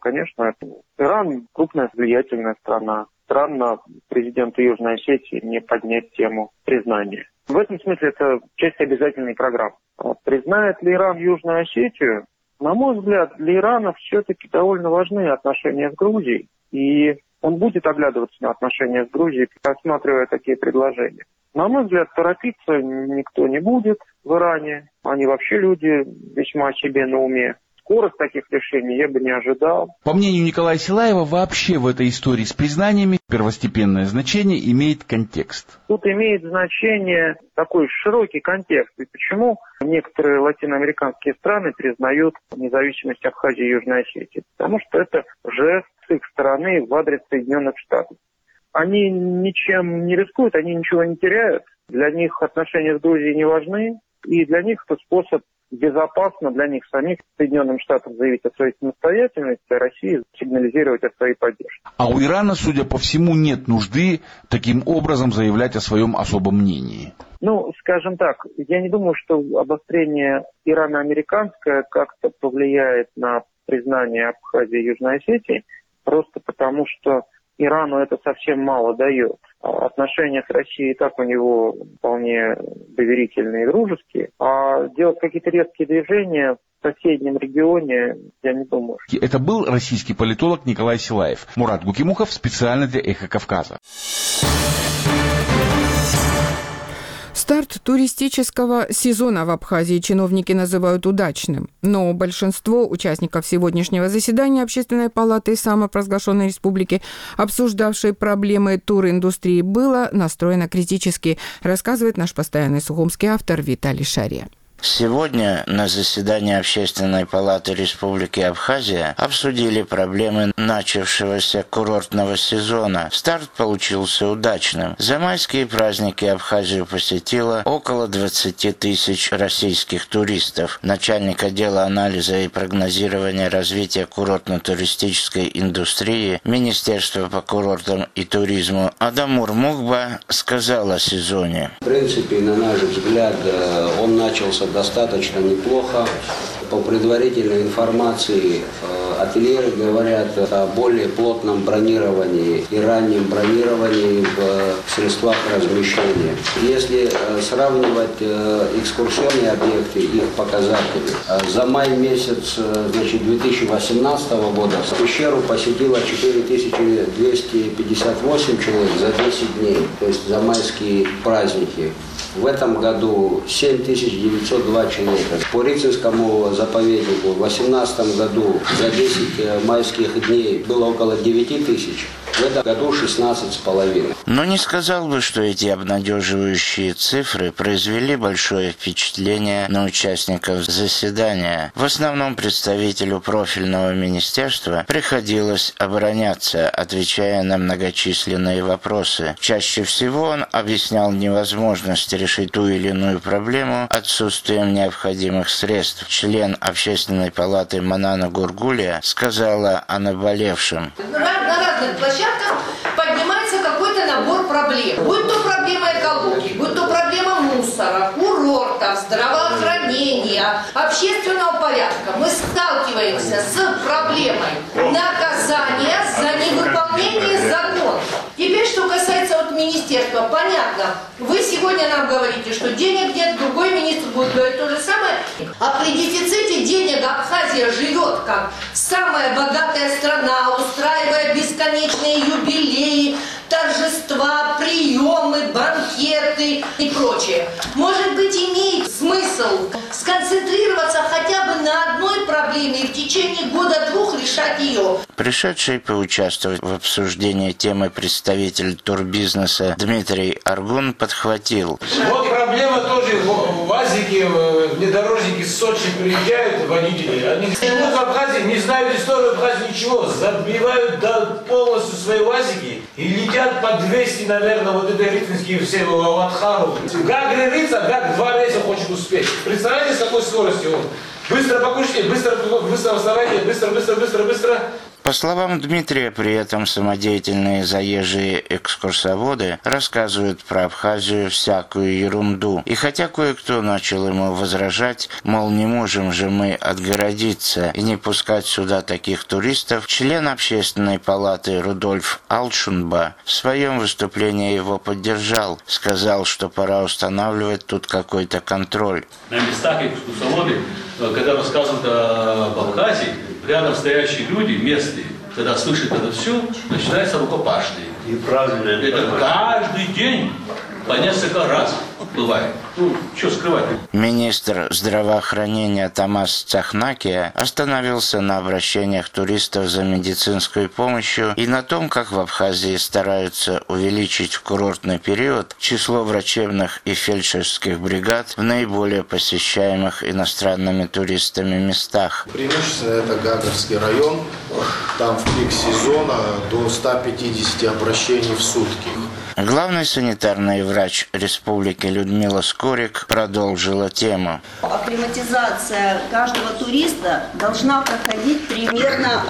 Иран крупная, влиятельная страна. Странно президенту Южной Осетии не поднять тему признания. В этом смысле это часть обязательной программы. Признает ли Иран Южную Осетию? На мой взгляд, для Ирана все-таки довольно важны отношения с Грузией. И он будет оглядываться на отношения с Грузией, рассматривая такие предложения. На мой взгляд, торопиться никто не будет в Иране. Они вообще люди весьма себе на уме. Скорость таких решений я бы не ожидал. По мнению Николая Силаева, вообще в этой истории с признаниями первостепенное значение имеет контекст. Тут имеет значение такой широкий контекст. И почему некоторые латиноамериканские страны признают независимость Абхазии и Южной Осетии? Потому что это жест с их стороны в адрес Соединенных Штатов. Они ничем не рискуют, они ничего не теряют. Для них отношения с Грузией не важны. И для них это способ безопасно для них самих Соединенным Штатам заявить о своей самостоятельности, а России сигнализировать о своей поддержке. А у Ирана, судя по всему, нет нужды таким образом заявлять о своем особом мнении. Ну, скажем так, я не думаю, что обострение ирано-американское как-то повлияет на признание Абхазии и Южной Осетии, просто потому что Ирану это совсем мало дает. Отношения с Россией и так у него вполне доверительные и дружеские. А делать какие-то резкие движения в соседнем регионе, я не думаю. Это был российский политолог Николай Силаев. Мурат Гукимухов специально для «Эхо Кавказа». Старт туристического сезона в Абхазии чиновники называют удачным, но большинство участников сегодняшнего заседания Общественной палаты самопровозглашенной республики, обсуждавшей проблемы туриндустрии, было настроено критически, рассказывает наш постоянный сухумский автор Виталий Шария. Сегодня на заседании Общественной палаты Республики Абхазия обсудили проблемы начавшегося курортного сезона. Старт получился удачным. За майские праздники Абхазию посетило около 20 тысяч российских туристов. Начальник отдела анализа и прогнозирования развития курортно-туристической индустрии Министерства по курортам и туризму Адамур Мукба сказал о сезоне. В принципе, на наш взгляд, он начался достаточно неплохо. По предварительной информации, ательеры говорят о более плотном бронировании и раннем бронировании в средствах размещения. Если сравнивать экскурсионные объекты, их показатели, за май месяц 2018 года пещеру посетило 4258 человек за 10 дней, то есть за майские праздники. В этом году 7902 человека. По Рицинскому заповеднику в 2018 году за 10 майских дней было около 9 тысяч. В этом году 16,5. Но не сказал бы, что эти обнадеживающие цифры произвели большое впечатление на участников заседания. В основном представителю профильного министерства приходилось обороняться, отвечая на многочисленные вопросы. Чаще всего он объяснял невозможность решить ту или иную проблему отсутствием необходимых средств. Член Общественной палаты Манана Гургулия сказала о наболевшем. На разных площадках поднимается какой-то набор проблем. Будь то проблема экологии, будь то проблема мусора, курортов, здравоохранения, общественного порядка. Мы сталкиваемся с проблемой наказания за невыполнение закона. Теперь, что касается министерства, понятно. Вы сегодня нам говорите, что денег нет, другой министр будет говорить то же самое. А при дефиците денег Абхазия живет как самая богатая страна, устраивая бесконечные юбилеи, торжества, приемы, банкеты и прочее. Может быть, имеет смысл сконцентрироваться хотя бы на одной проблеме и в течение года-двух решать ее. Пришедший поучаствовать в обсуждении темы представитель турбизнеса Дмитрий Аргун подхватил. Вот проблема тоже. ВАЗики, внедорожники с Сочи приезжают, водители. Они живут в Абхазии, не знают историю Абхазии, ничего. Забивают полностью свои ВАЗики и летят по 200, наверное, вот это ритмские все в Аватхару. Как ревится, как 2 месяца хочет успеть. Представляете, с какой скоростью он? Быстро покушайте, быстро вставайте, быстро. По словам Дмитрия, при этом самодеятельные заезжие экскурсоводы рассказывают про Абхазию всякую ерунду. И хотя кое-кто начал ему возражать, мол, не можем же мы отгородиться и не пускать сюда таких туристов, член Общественной палаты Рудольф Алшунба в своем выступлении его поддержал. Сказал, что пора устанавливать тут какой-то контроль. На местах экскурсоводы, когда рассказывают об Абхазии, рядом стоящие люди, местные, когда слышат это все, начинается рукопашные. И правильно. Это каждый день по несколько раз бывает. Что скрывать? Министр здравоохранения Тамас Цахнакия остановился на обращениях туристов за медицинской помощью и на том, как в Абхазии стараются увеличить в курортный период число врачебных и фельдшерских бригад в наиболее посещаемых иностранными туристами местах. Преимущественно это Гагарский район. Там в пик сезона до 150 обращений в сутки. Главный санитарный врач республики Людмила Скорик продолжила тему. Акклиматизация каждого туриста должна проходить примерно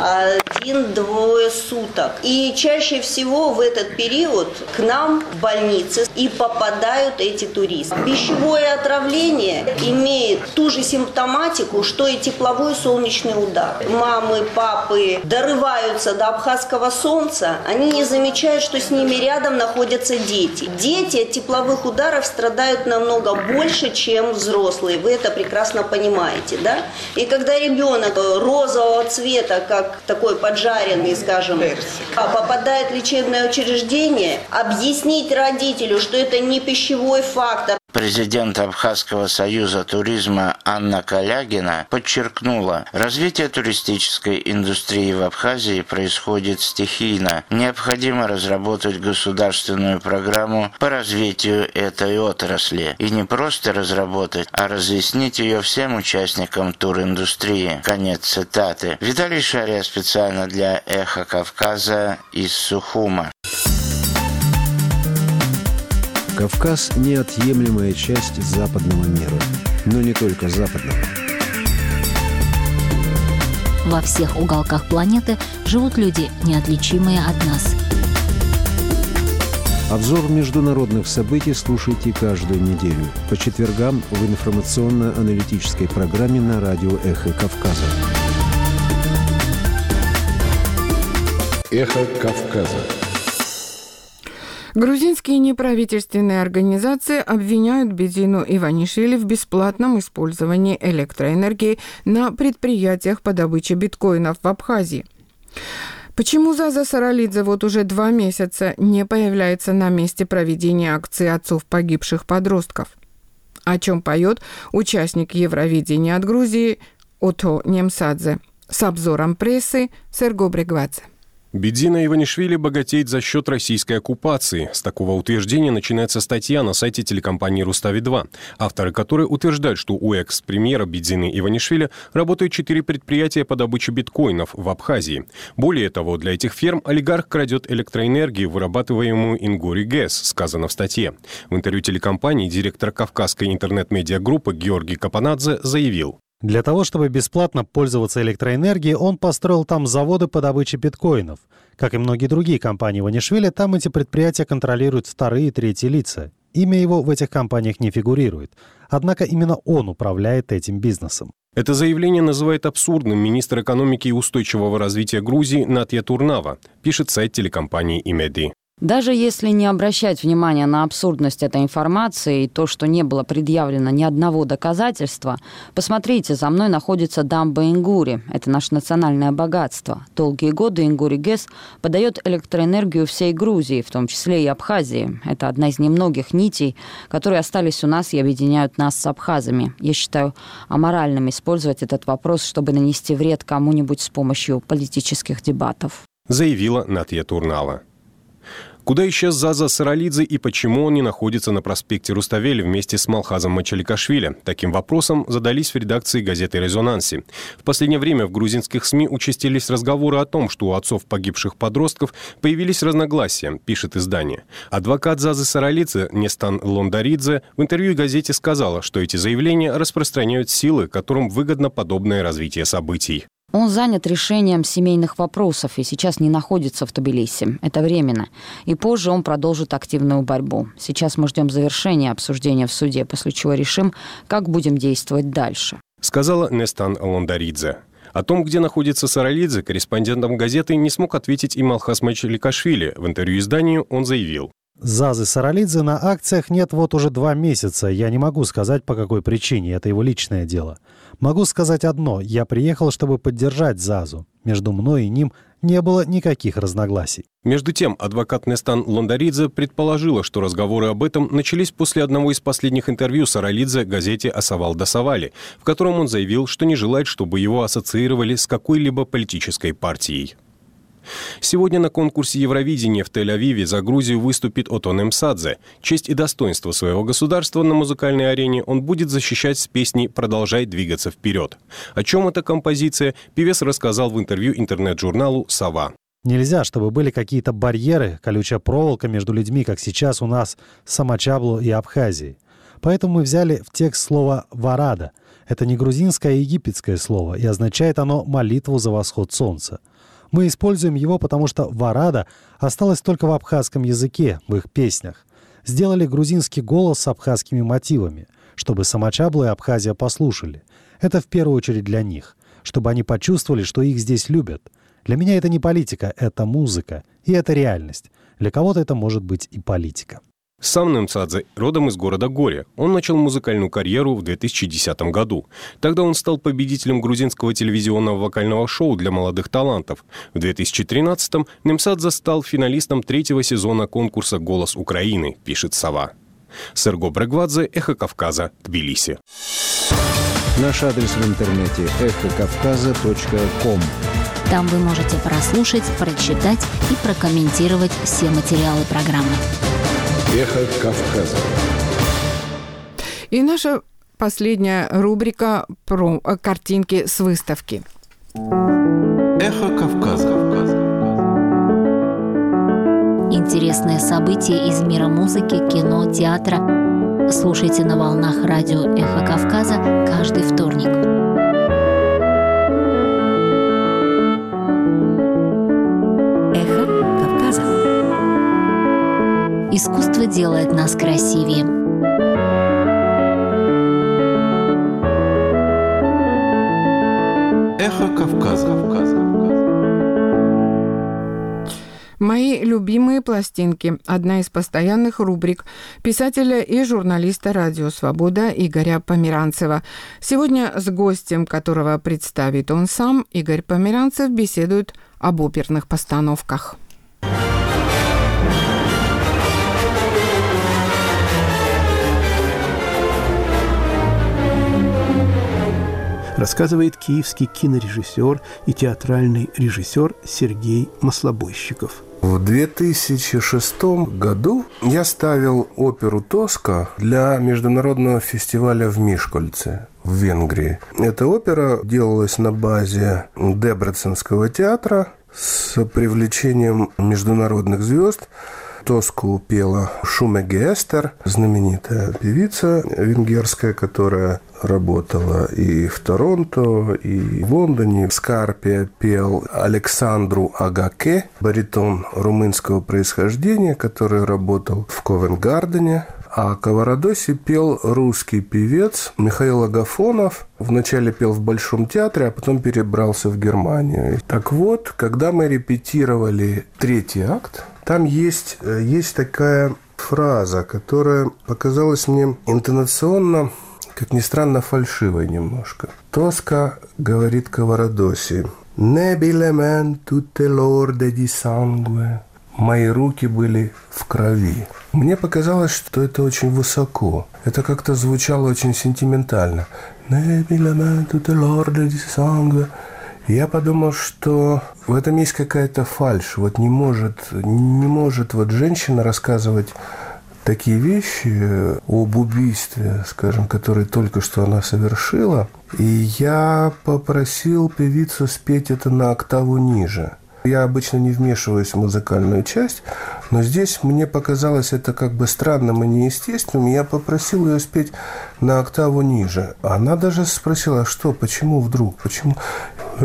1-2 суток. И чаще всего в этот период к нам в больницы и попадают эти туристы. Пищевое отравление имеет ту же симптоматику, что и тепловой солнечный удар. Мамы, папы дорываются до абхазского солнца, они не замечают, что с ними рядом находятся дети. Дети от тепловых ударов страдают намного больше, чем взрослые. Вы это прекрасно понимаете, да? И когда ребенок розового цвета, как такой поджаренный, скажем, попадает в лечебное учреждение, объяснить родителю, что это не пищевой фактор. Президент Абхазского союза туризма Анна Калягина подчеркнула, развитие туристической индустрии в Абхазии происходит стихийно. Необходимо разработать государственную программу по развитию этой отрасли. И не просто разработать, а разъяснить ее всем участникам туриндустрии. Конец цитаты. Виталий Шария специально для «Эхо Кавказа» из Сухума. Кавказ – неотъемлемая часть западного мира, но не только западного. Во всех уголках планеты живут люди, неотличимые от нас. Обзор международных событий слушайте каждую неделю по четвергам в информационно-аналитической программе на радио «Эхо Кавказа». «Эхо Кавказа». Грузинские неправительственные организации обвиняют Бедзину Иванишвили в бесплатном использовании электроэнергии на предприятиях по добыче биткоинов в Абхазии. Почему Заза Саралидзе вот уже 2 месяца не появляется на месте проведения акции отцов погибших подростков? О чем поет участник Евровидения от Грузии Ото Немсадзе. С обзором прессы Серго Брегвадзе. Бедзина Иванишвили богатеет за счет российской оккупации. С такого утверждения начинается статья на сайте телекомпании «Рустави-2», авторы которой утверждают, что у экс-премьера Бедзины Иванишвили работают 4 предприятия по добыче биткоинов в Абхазии. Более того, для этих ферм олигарх крадет электроэнергию, вырабатываемую Ингури ГЭС, сказано в статье. В интервью телекомпании директор Кавказской интернет-медиагруппы Георгий Капанадзе заявил: для того, чтобы бесплатно пользоваться электроэнергией, он построил там заводы по добыче биткоинов. Как и многие другие компании Иванишвили, там эти предприятия контролируют вторые и третьи лица. Имя его в этих компаниях не фигурирует. Однако именно он управляет этим бизнесом. Это заявление называет абсурдным министр экономики и устойчивого развития Грузии Натья Турнава, пишет сайт телекомпании «Имеди». Даже если не обращать внимания на абсурдность этой информации и то, что не было предъявлено ни одного доказательства, посмотрите, за мной находится дамба Ингури. Это наше национальное богатство. Долгие годы Ингури ГЭС подает электроэнергию всей Грузии, в том числе и Абхазии. Это одна из немногих нитей, которые остались у нас и объединяют нас с абхазами. Я считаю аморальным использовать этот вопрос, чтобы нанести вред кому-нибудь с помощью политических дебатов. Заявила Натья Турнава. Куда исчез Заза Саралидзе и почему он не находится на проспекте Руставели вместе с Малхазом Мачаликашвили? Таким вопросом задались в редакции газеты «Резонанси». В последнее время в грузинских СМИ участились разговоры о том, что у отцов погибших подростков появились разногласия, пишет издание. Адвокат Зазы Саралидзе Нестан Лондаридзе в интервью газете сказала, что эти заявления распространяют силы, которым выгодно подобное развитие событий. Он занят решением семейных вопросов и сейчас не находится в Тбилиси. Это временно. И позже он продолжит активную борьбу. Сейчас мы ждем завершения обсуждения в суде, после чего решим, как будем действовать дальше. Сказала Нестан Лондаридзе. О том, где находится Саралидзе, корреспондентам газеты не смог ответить и Малхаз Мачаликашвили. В интервью изданию он заявил: Зазы Саралидзе на акциях нет вот уже 2 месяца. Я не могу сказать, по какой причине. Это его личное дело. Могу сказать одно. Я приехал, чтобы поддержать Зазу. Между мной и ним не было никаких разногласий. Между тем, адвокат Нестан Лондаридзе предположила, что разговоры об этом начались после одного из последних интервью Саралидзе газете «Асавал Дасавали», в котором он заявил, что не желает, чтобы его ассоциировали с какой-либо политической партией. Сегодня на конкурсе Евровидения в Тель-Авиве за Грузию выступит Ото Немсадзе. Честь и достоинство своего государства на музыкальной арене он будет защищать с песней «Продолжай двигаться вперед». О чем эта композиция, певец рассказал в интервью интернет-журналу «Сова». Нельзя, чтобы были какие-то барьеры, колючая проволока между людьми, как сейчас у нас в Самачаблу и Абхазии. Поэтому мы взяли в текст слово «варада». Это не грузинское, а египетское слово, и означает оно «молитву за восход солнца». Мы используем его, потому что «варада» осталось только в абхазском языке, в их песнях. Сделали грузинский голос с абхазскими мотивами, чтобы Самачаблу и Абхазия послушали. Это в первую очередь для них, чтобы они почувствовали, что их здесь любят. Для меня это не политика, это музыка, и это реальность. Для кого-то это может быть и политика. Сам Немсадзе родом из города Горе. Он начал музыкальную карьеру в 2010 году. Тогда он стал победителем грузинского телевизионного вокального шоу для молодых талантов. В 2013-м Немсадзе стал финалистом 3-го сезона конкурса «Голос Украины», пишет «Сова». Серго Брегвадзе, Эхо Кавказа, Тбилиси. Наш адрес в интернете эхокавказа.ком. Там вы можете прослушать, прочитать и прокомментировать все материалы программы. Эхо Кавказа. И наша последняя рубрика про картинки с выставки. Эхо Кавказа. Интересные события из мира музыки, кино, театра. Слушайте на волнах радио «Эхо Кавказа» каждый вторник. «Эхо Кавказа». Искусство делает нас красивее. Эхо Кавказа. Мои любимые пластинки – одна из постоянных рубрик писателя и журналиста «Радио Свобода» Игоря Померанцева. Сегодня с гостем, которого представит он сам, Игорь Померанцев беседует об оперных постановках. Рассказывает киевский кинорежиссер и театральный режиссер Сергей Маслобойщиков. В 2006 году я ставил оперу «Тоска» для международного фестиваля в Мишкольце в Венгрии. Эта опера делалась на базе Дебреценского театра с привлечением международных звезд. «Тоску» пела Шумеге Эстер, знаменитая певица венгерская, которая работала и в Торонто, и в Лондоне. В «Скарпе» пел Александру Агаке, баритон румынского происхождения, который работал в Ковент-Гардене. А «Каварадосе» пел русский певец Михаил Агафонов. Вначале пел в Большом театре, а потом перебрался в Германию. Так вот, когда мы репетировали третий акт, там есть такая фраза, которая показалась мне интонационно, как ни странно, фальшивой немножко. Тоска говорит Каварадосе: «Небиле мен туtte lorde di sangue». Мои руки были в крови. Мне показалось, что это очень высоко. Это как-то звучало очень сентиментально. «Небиле мен туtte lorde di sangue». Я подумал, что в этом есть какая-то фальшь. Вот не может вот женщина рассказывать такие вещи об убийстве, скажем, которое только что она совершила. И я попросил певицу спеть это на октаву ниже. Я обычно не вмешиваюсь в музыкальную часть, но здесь мне показалось это как бы странным и неестественным. Я попросил ее спеть на октаву ниже. Она даже спросила: а что, почему вдруг, почему? То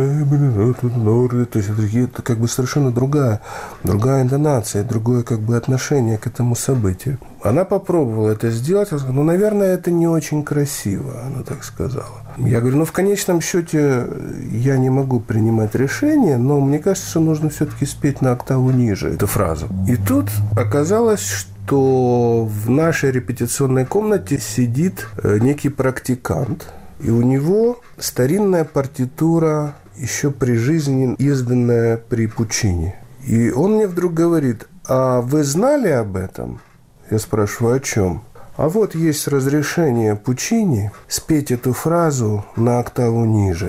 есть это как бы совершенно другая интонация, другое как бы отношение к этому событию. Она попробовала это сделать, она сказала: наверное, это не очень красиво, она так сказала. Я говорю: в конечном счете я не могу принимать решение, но мне кажется, что нужно все-таки спеть на октаву ниже эту фразу. И тут оказалось, что в нашей репетиционной комнате сидит некий практикант, и у него старинная партитура, еще при жизни изданная при Пуччини. И он мне вдруг говорит: а вы знали об этом? Я спрашиваю: о чем? А вот есть разрешение Пуччини спеть эту фразу на октаву ниже.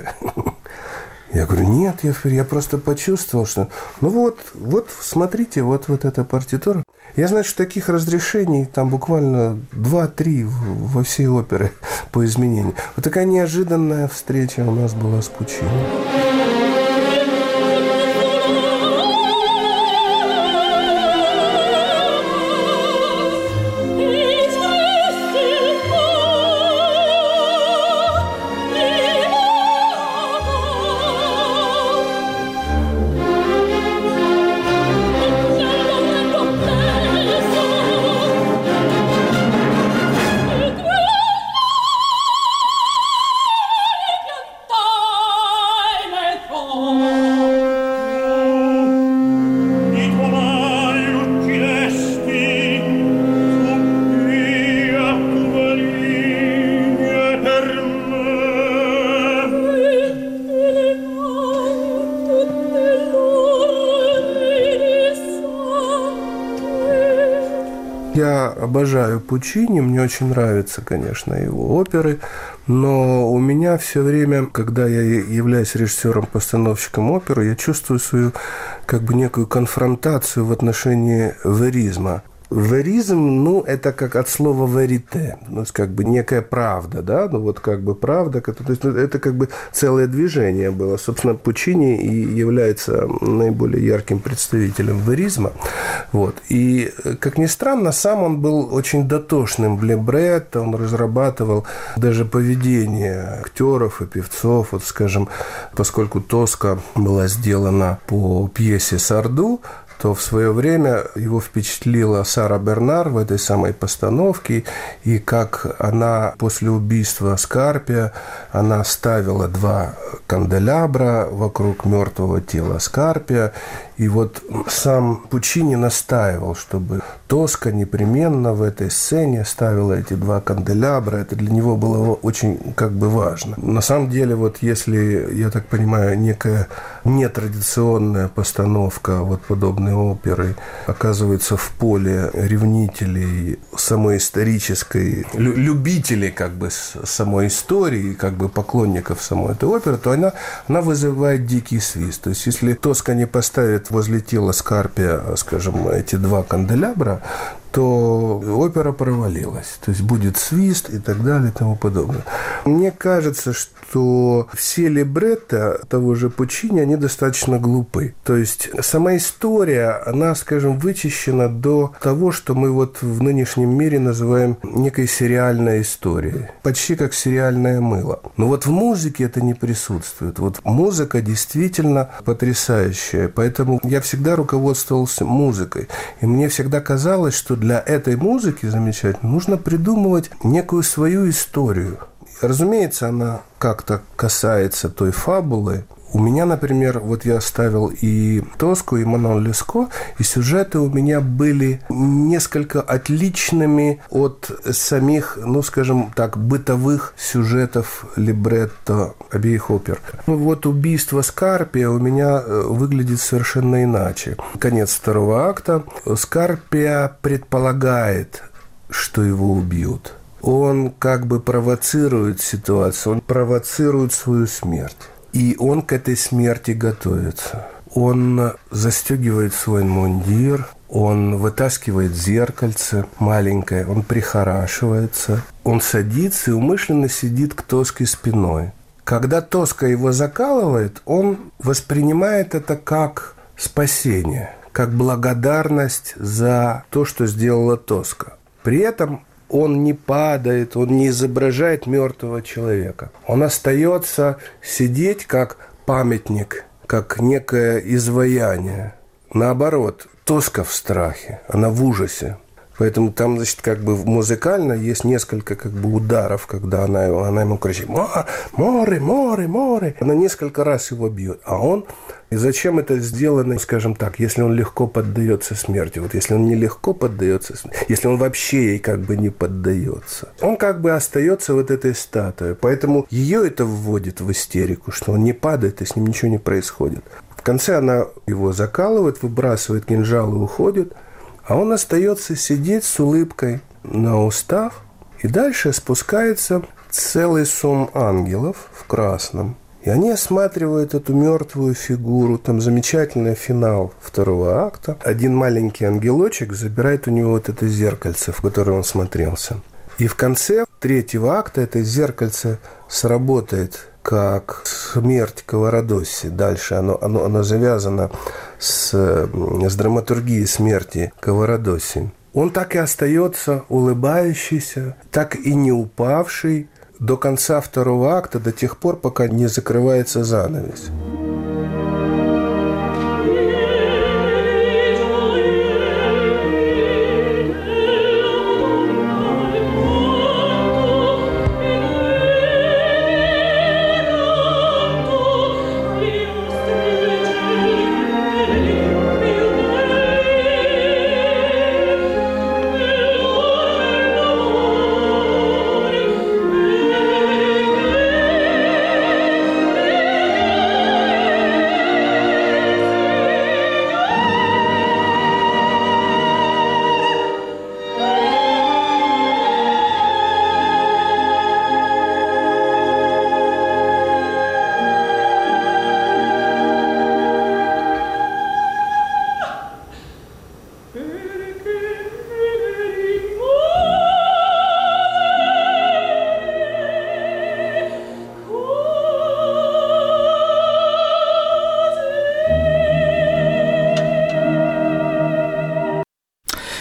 Я говорю: нет, я просто почувствовал, что... вот, смотрите, вот эта партитура. Я знаю, что таких разрешений там буквально 2-3 во всей опере по изменению. Вот такая неожиданная встреча у нас была с Пуччини. Я обожаю Пуччини, мне очень нравятся, конечно, его оперы, но у меня все время, когда я являюсь режиссером-постановщиком оперы, я чувствую свою как бы некую конфронтацию в отношении веризма. Веризм, это как от слова верите, как бы некая правда, да, как бы правда, то есть это как бы целое движение было. Собственно, Пуччини и является наиболее ярким представителем веризма. И, как ни странно, сам он был очень дотошным в либретто, он разрабатывал даже поведение актеров и певцов, скажем, поскольку «Тоска» была сделана по пьесе «Сарду», то в свое время его впечатлила Сара Бернар в этой самой постановке, и как она после убийства Скарпия, она ставила 2 канделябра вокруг мертвого тела Скарпия, и сам Пуччини настаивал, чтобы Тоска непременно в этой сцене ставила эти 2 канделябра. Это для него было очень как бы важно. На самом деле, если, я так понимаю, некая нетрадиционная постановка подобной оперы оказывается в поле ревнителей самой исторической, любителей как бы самой истории, как бы поклонников самой этой оперы, то она вызывает дикий свист. То есть, если Тоска не поставит возле тела Скарпия, скажем, эти 2 канделябра, то опера провалилась. То есть будет свист и так далее и тому подобное. Мне кажется, что все либретто того же Пуччини, они достаточно глупы. То есть сама история, она, скажем, вычищена до того, что мы в нынешнем мире называем некой сериальной историей. Почти как сериальное мыло. Но в музыке это не присутствует. Музыка действительно потрясающая. Поэтому я всегда руководствовался музыкой. И мне всегда казалось, что для этой музыки замечательно нужно придумывать некую свою историю. Разумеется, она как-то касается той фабулы. У меня, например, я ставил и Тоску, и Манон Леско, и сюжеты у меня были несколько отличными от самих, скажем так, бытовых сюжетов либретто обеих опер. Убийство Скарпия у меня выглядит совершенно иначе. Конец 2-го акта. Скарпия предполагает, что его убьют. Он как бы провоцирует ситуацию, он провоцирует свою смерть. И он к этой смерти готовится. Он застегивает свой мундир, он вытаскивает зеркальце маленькое, он прихорашивается, он садится и умышленно сидит к Тоске спиной. Когда Тоска его закалывает, он воспринимает это как спасение, как благодарность за то, что сделала Тоска. При этом он не падает, он не изображает мертвого человека. Он остается сидеть как памятник, как некое изваяние. Наоборот, Тоска в страхе, она в ужасе. Поэтому там, как бы музыкально есть несколько как бы ударов, когда она ему кричит «Море, море, море». Она несколько раз его бьет, а он... И зачем это сделано, скажем так, если он легко поддается смерти? Если он нелегко поддается смерти, если он вообще ей как бы не поддается, он как бы остается этой статуей. Поэтому ее это вводит в истерику, что он не падает, и с ним ничего не происходит. В конце она его закалывает, выбрасывает кинжал и уходит, а он остается сидеть с улыбкой на устах, и дальше спускается целый сум ангелов в красном. И они осматривают эту мертвую фигуру. Там замечательный финал 2-го акта. Один маленький ангелочек забирает у него это зеркальце, в которое он смотрелся. И в конце 3-го акта это зеркальце сработает как смерть Каварадосси. Дальше оно завязано с драматургией смерти Каварадосси. Он так и остается улыбающийся, так и не упавший, до конца 2-го акта, до тех пор, пока не закрывается занавес.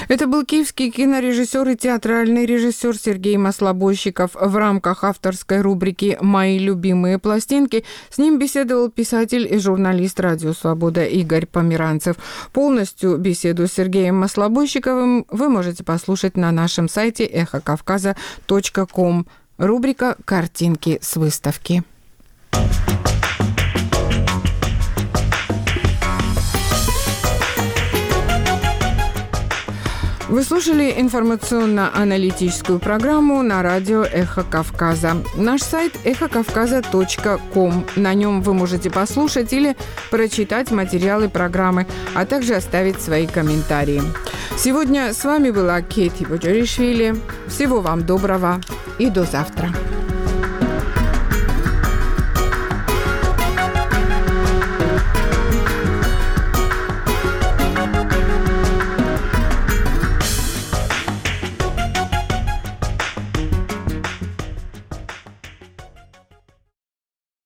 Это был киевский кинорежиссер и театральный режиссер Сергей Маслобойщиков. В рамках авторской рубрики «Мои любимые пластинки» с ним беседовал писатель и журналист «Радио Свобода» Игорь Померанцев. Полностью беседу с Сергеем Маслобойщиковым вы можете послушать на нашем сайте эхокавказа.ком. Рубрика «Картинки с выставки». Вы слушали информационно-аналитическую программу на радио «Эхо Кавказа». Наш сайт эхокавказа.ком. На нем вы можете послушать или прочитать материалы программы, а также оставить свои комментарии. Сегодня с вами была Кейти Боджоришвили. Всего вам доброго и до завтра.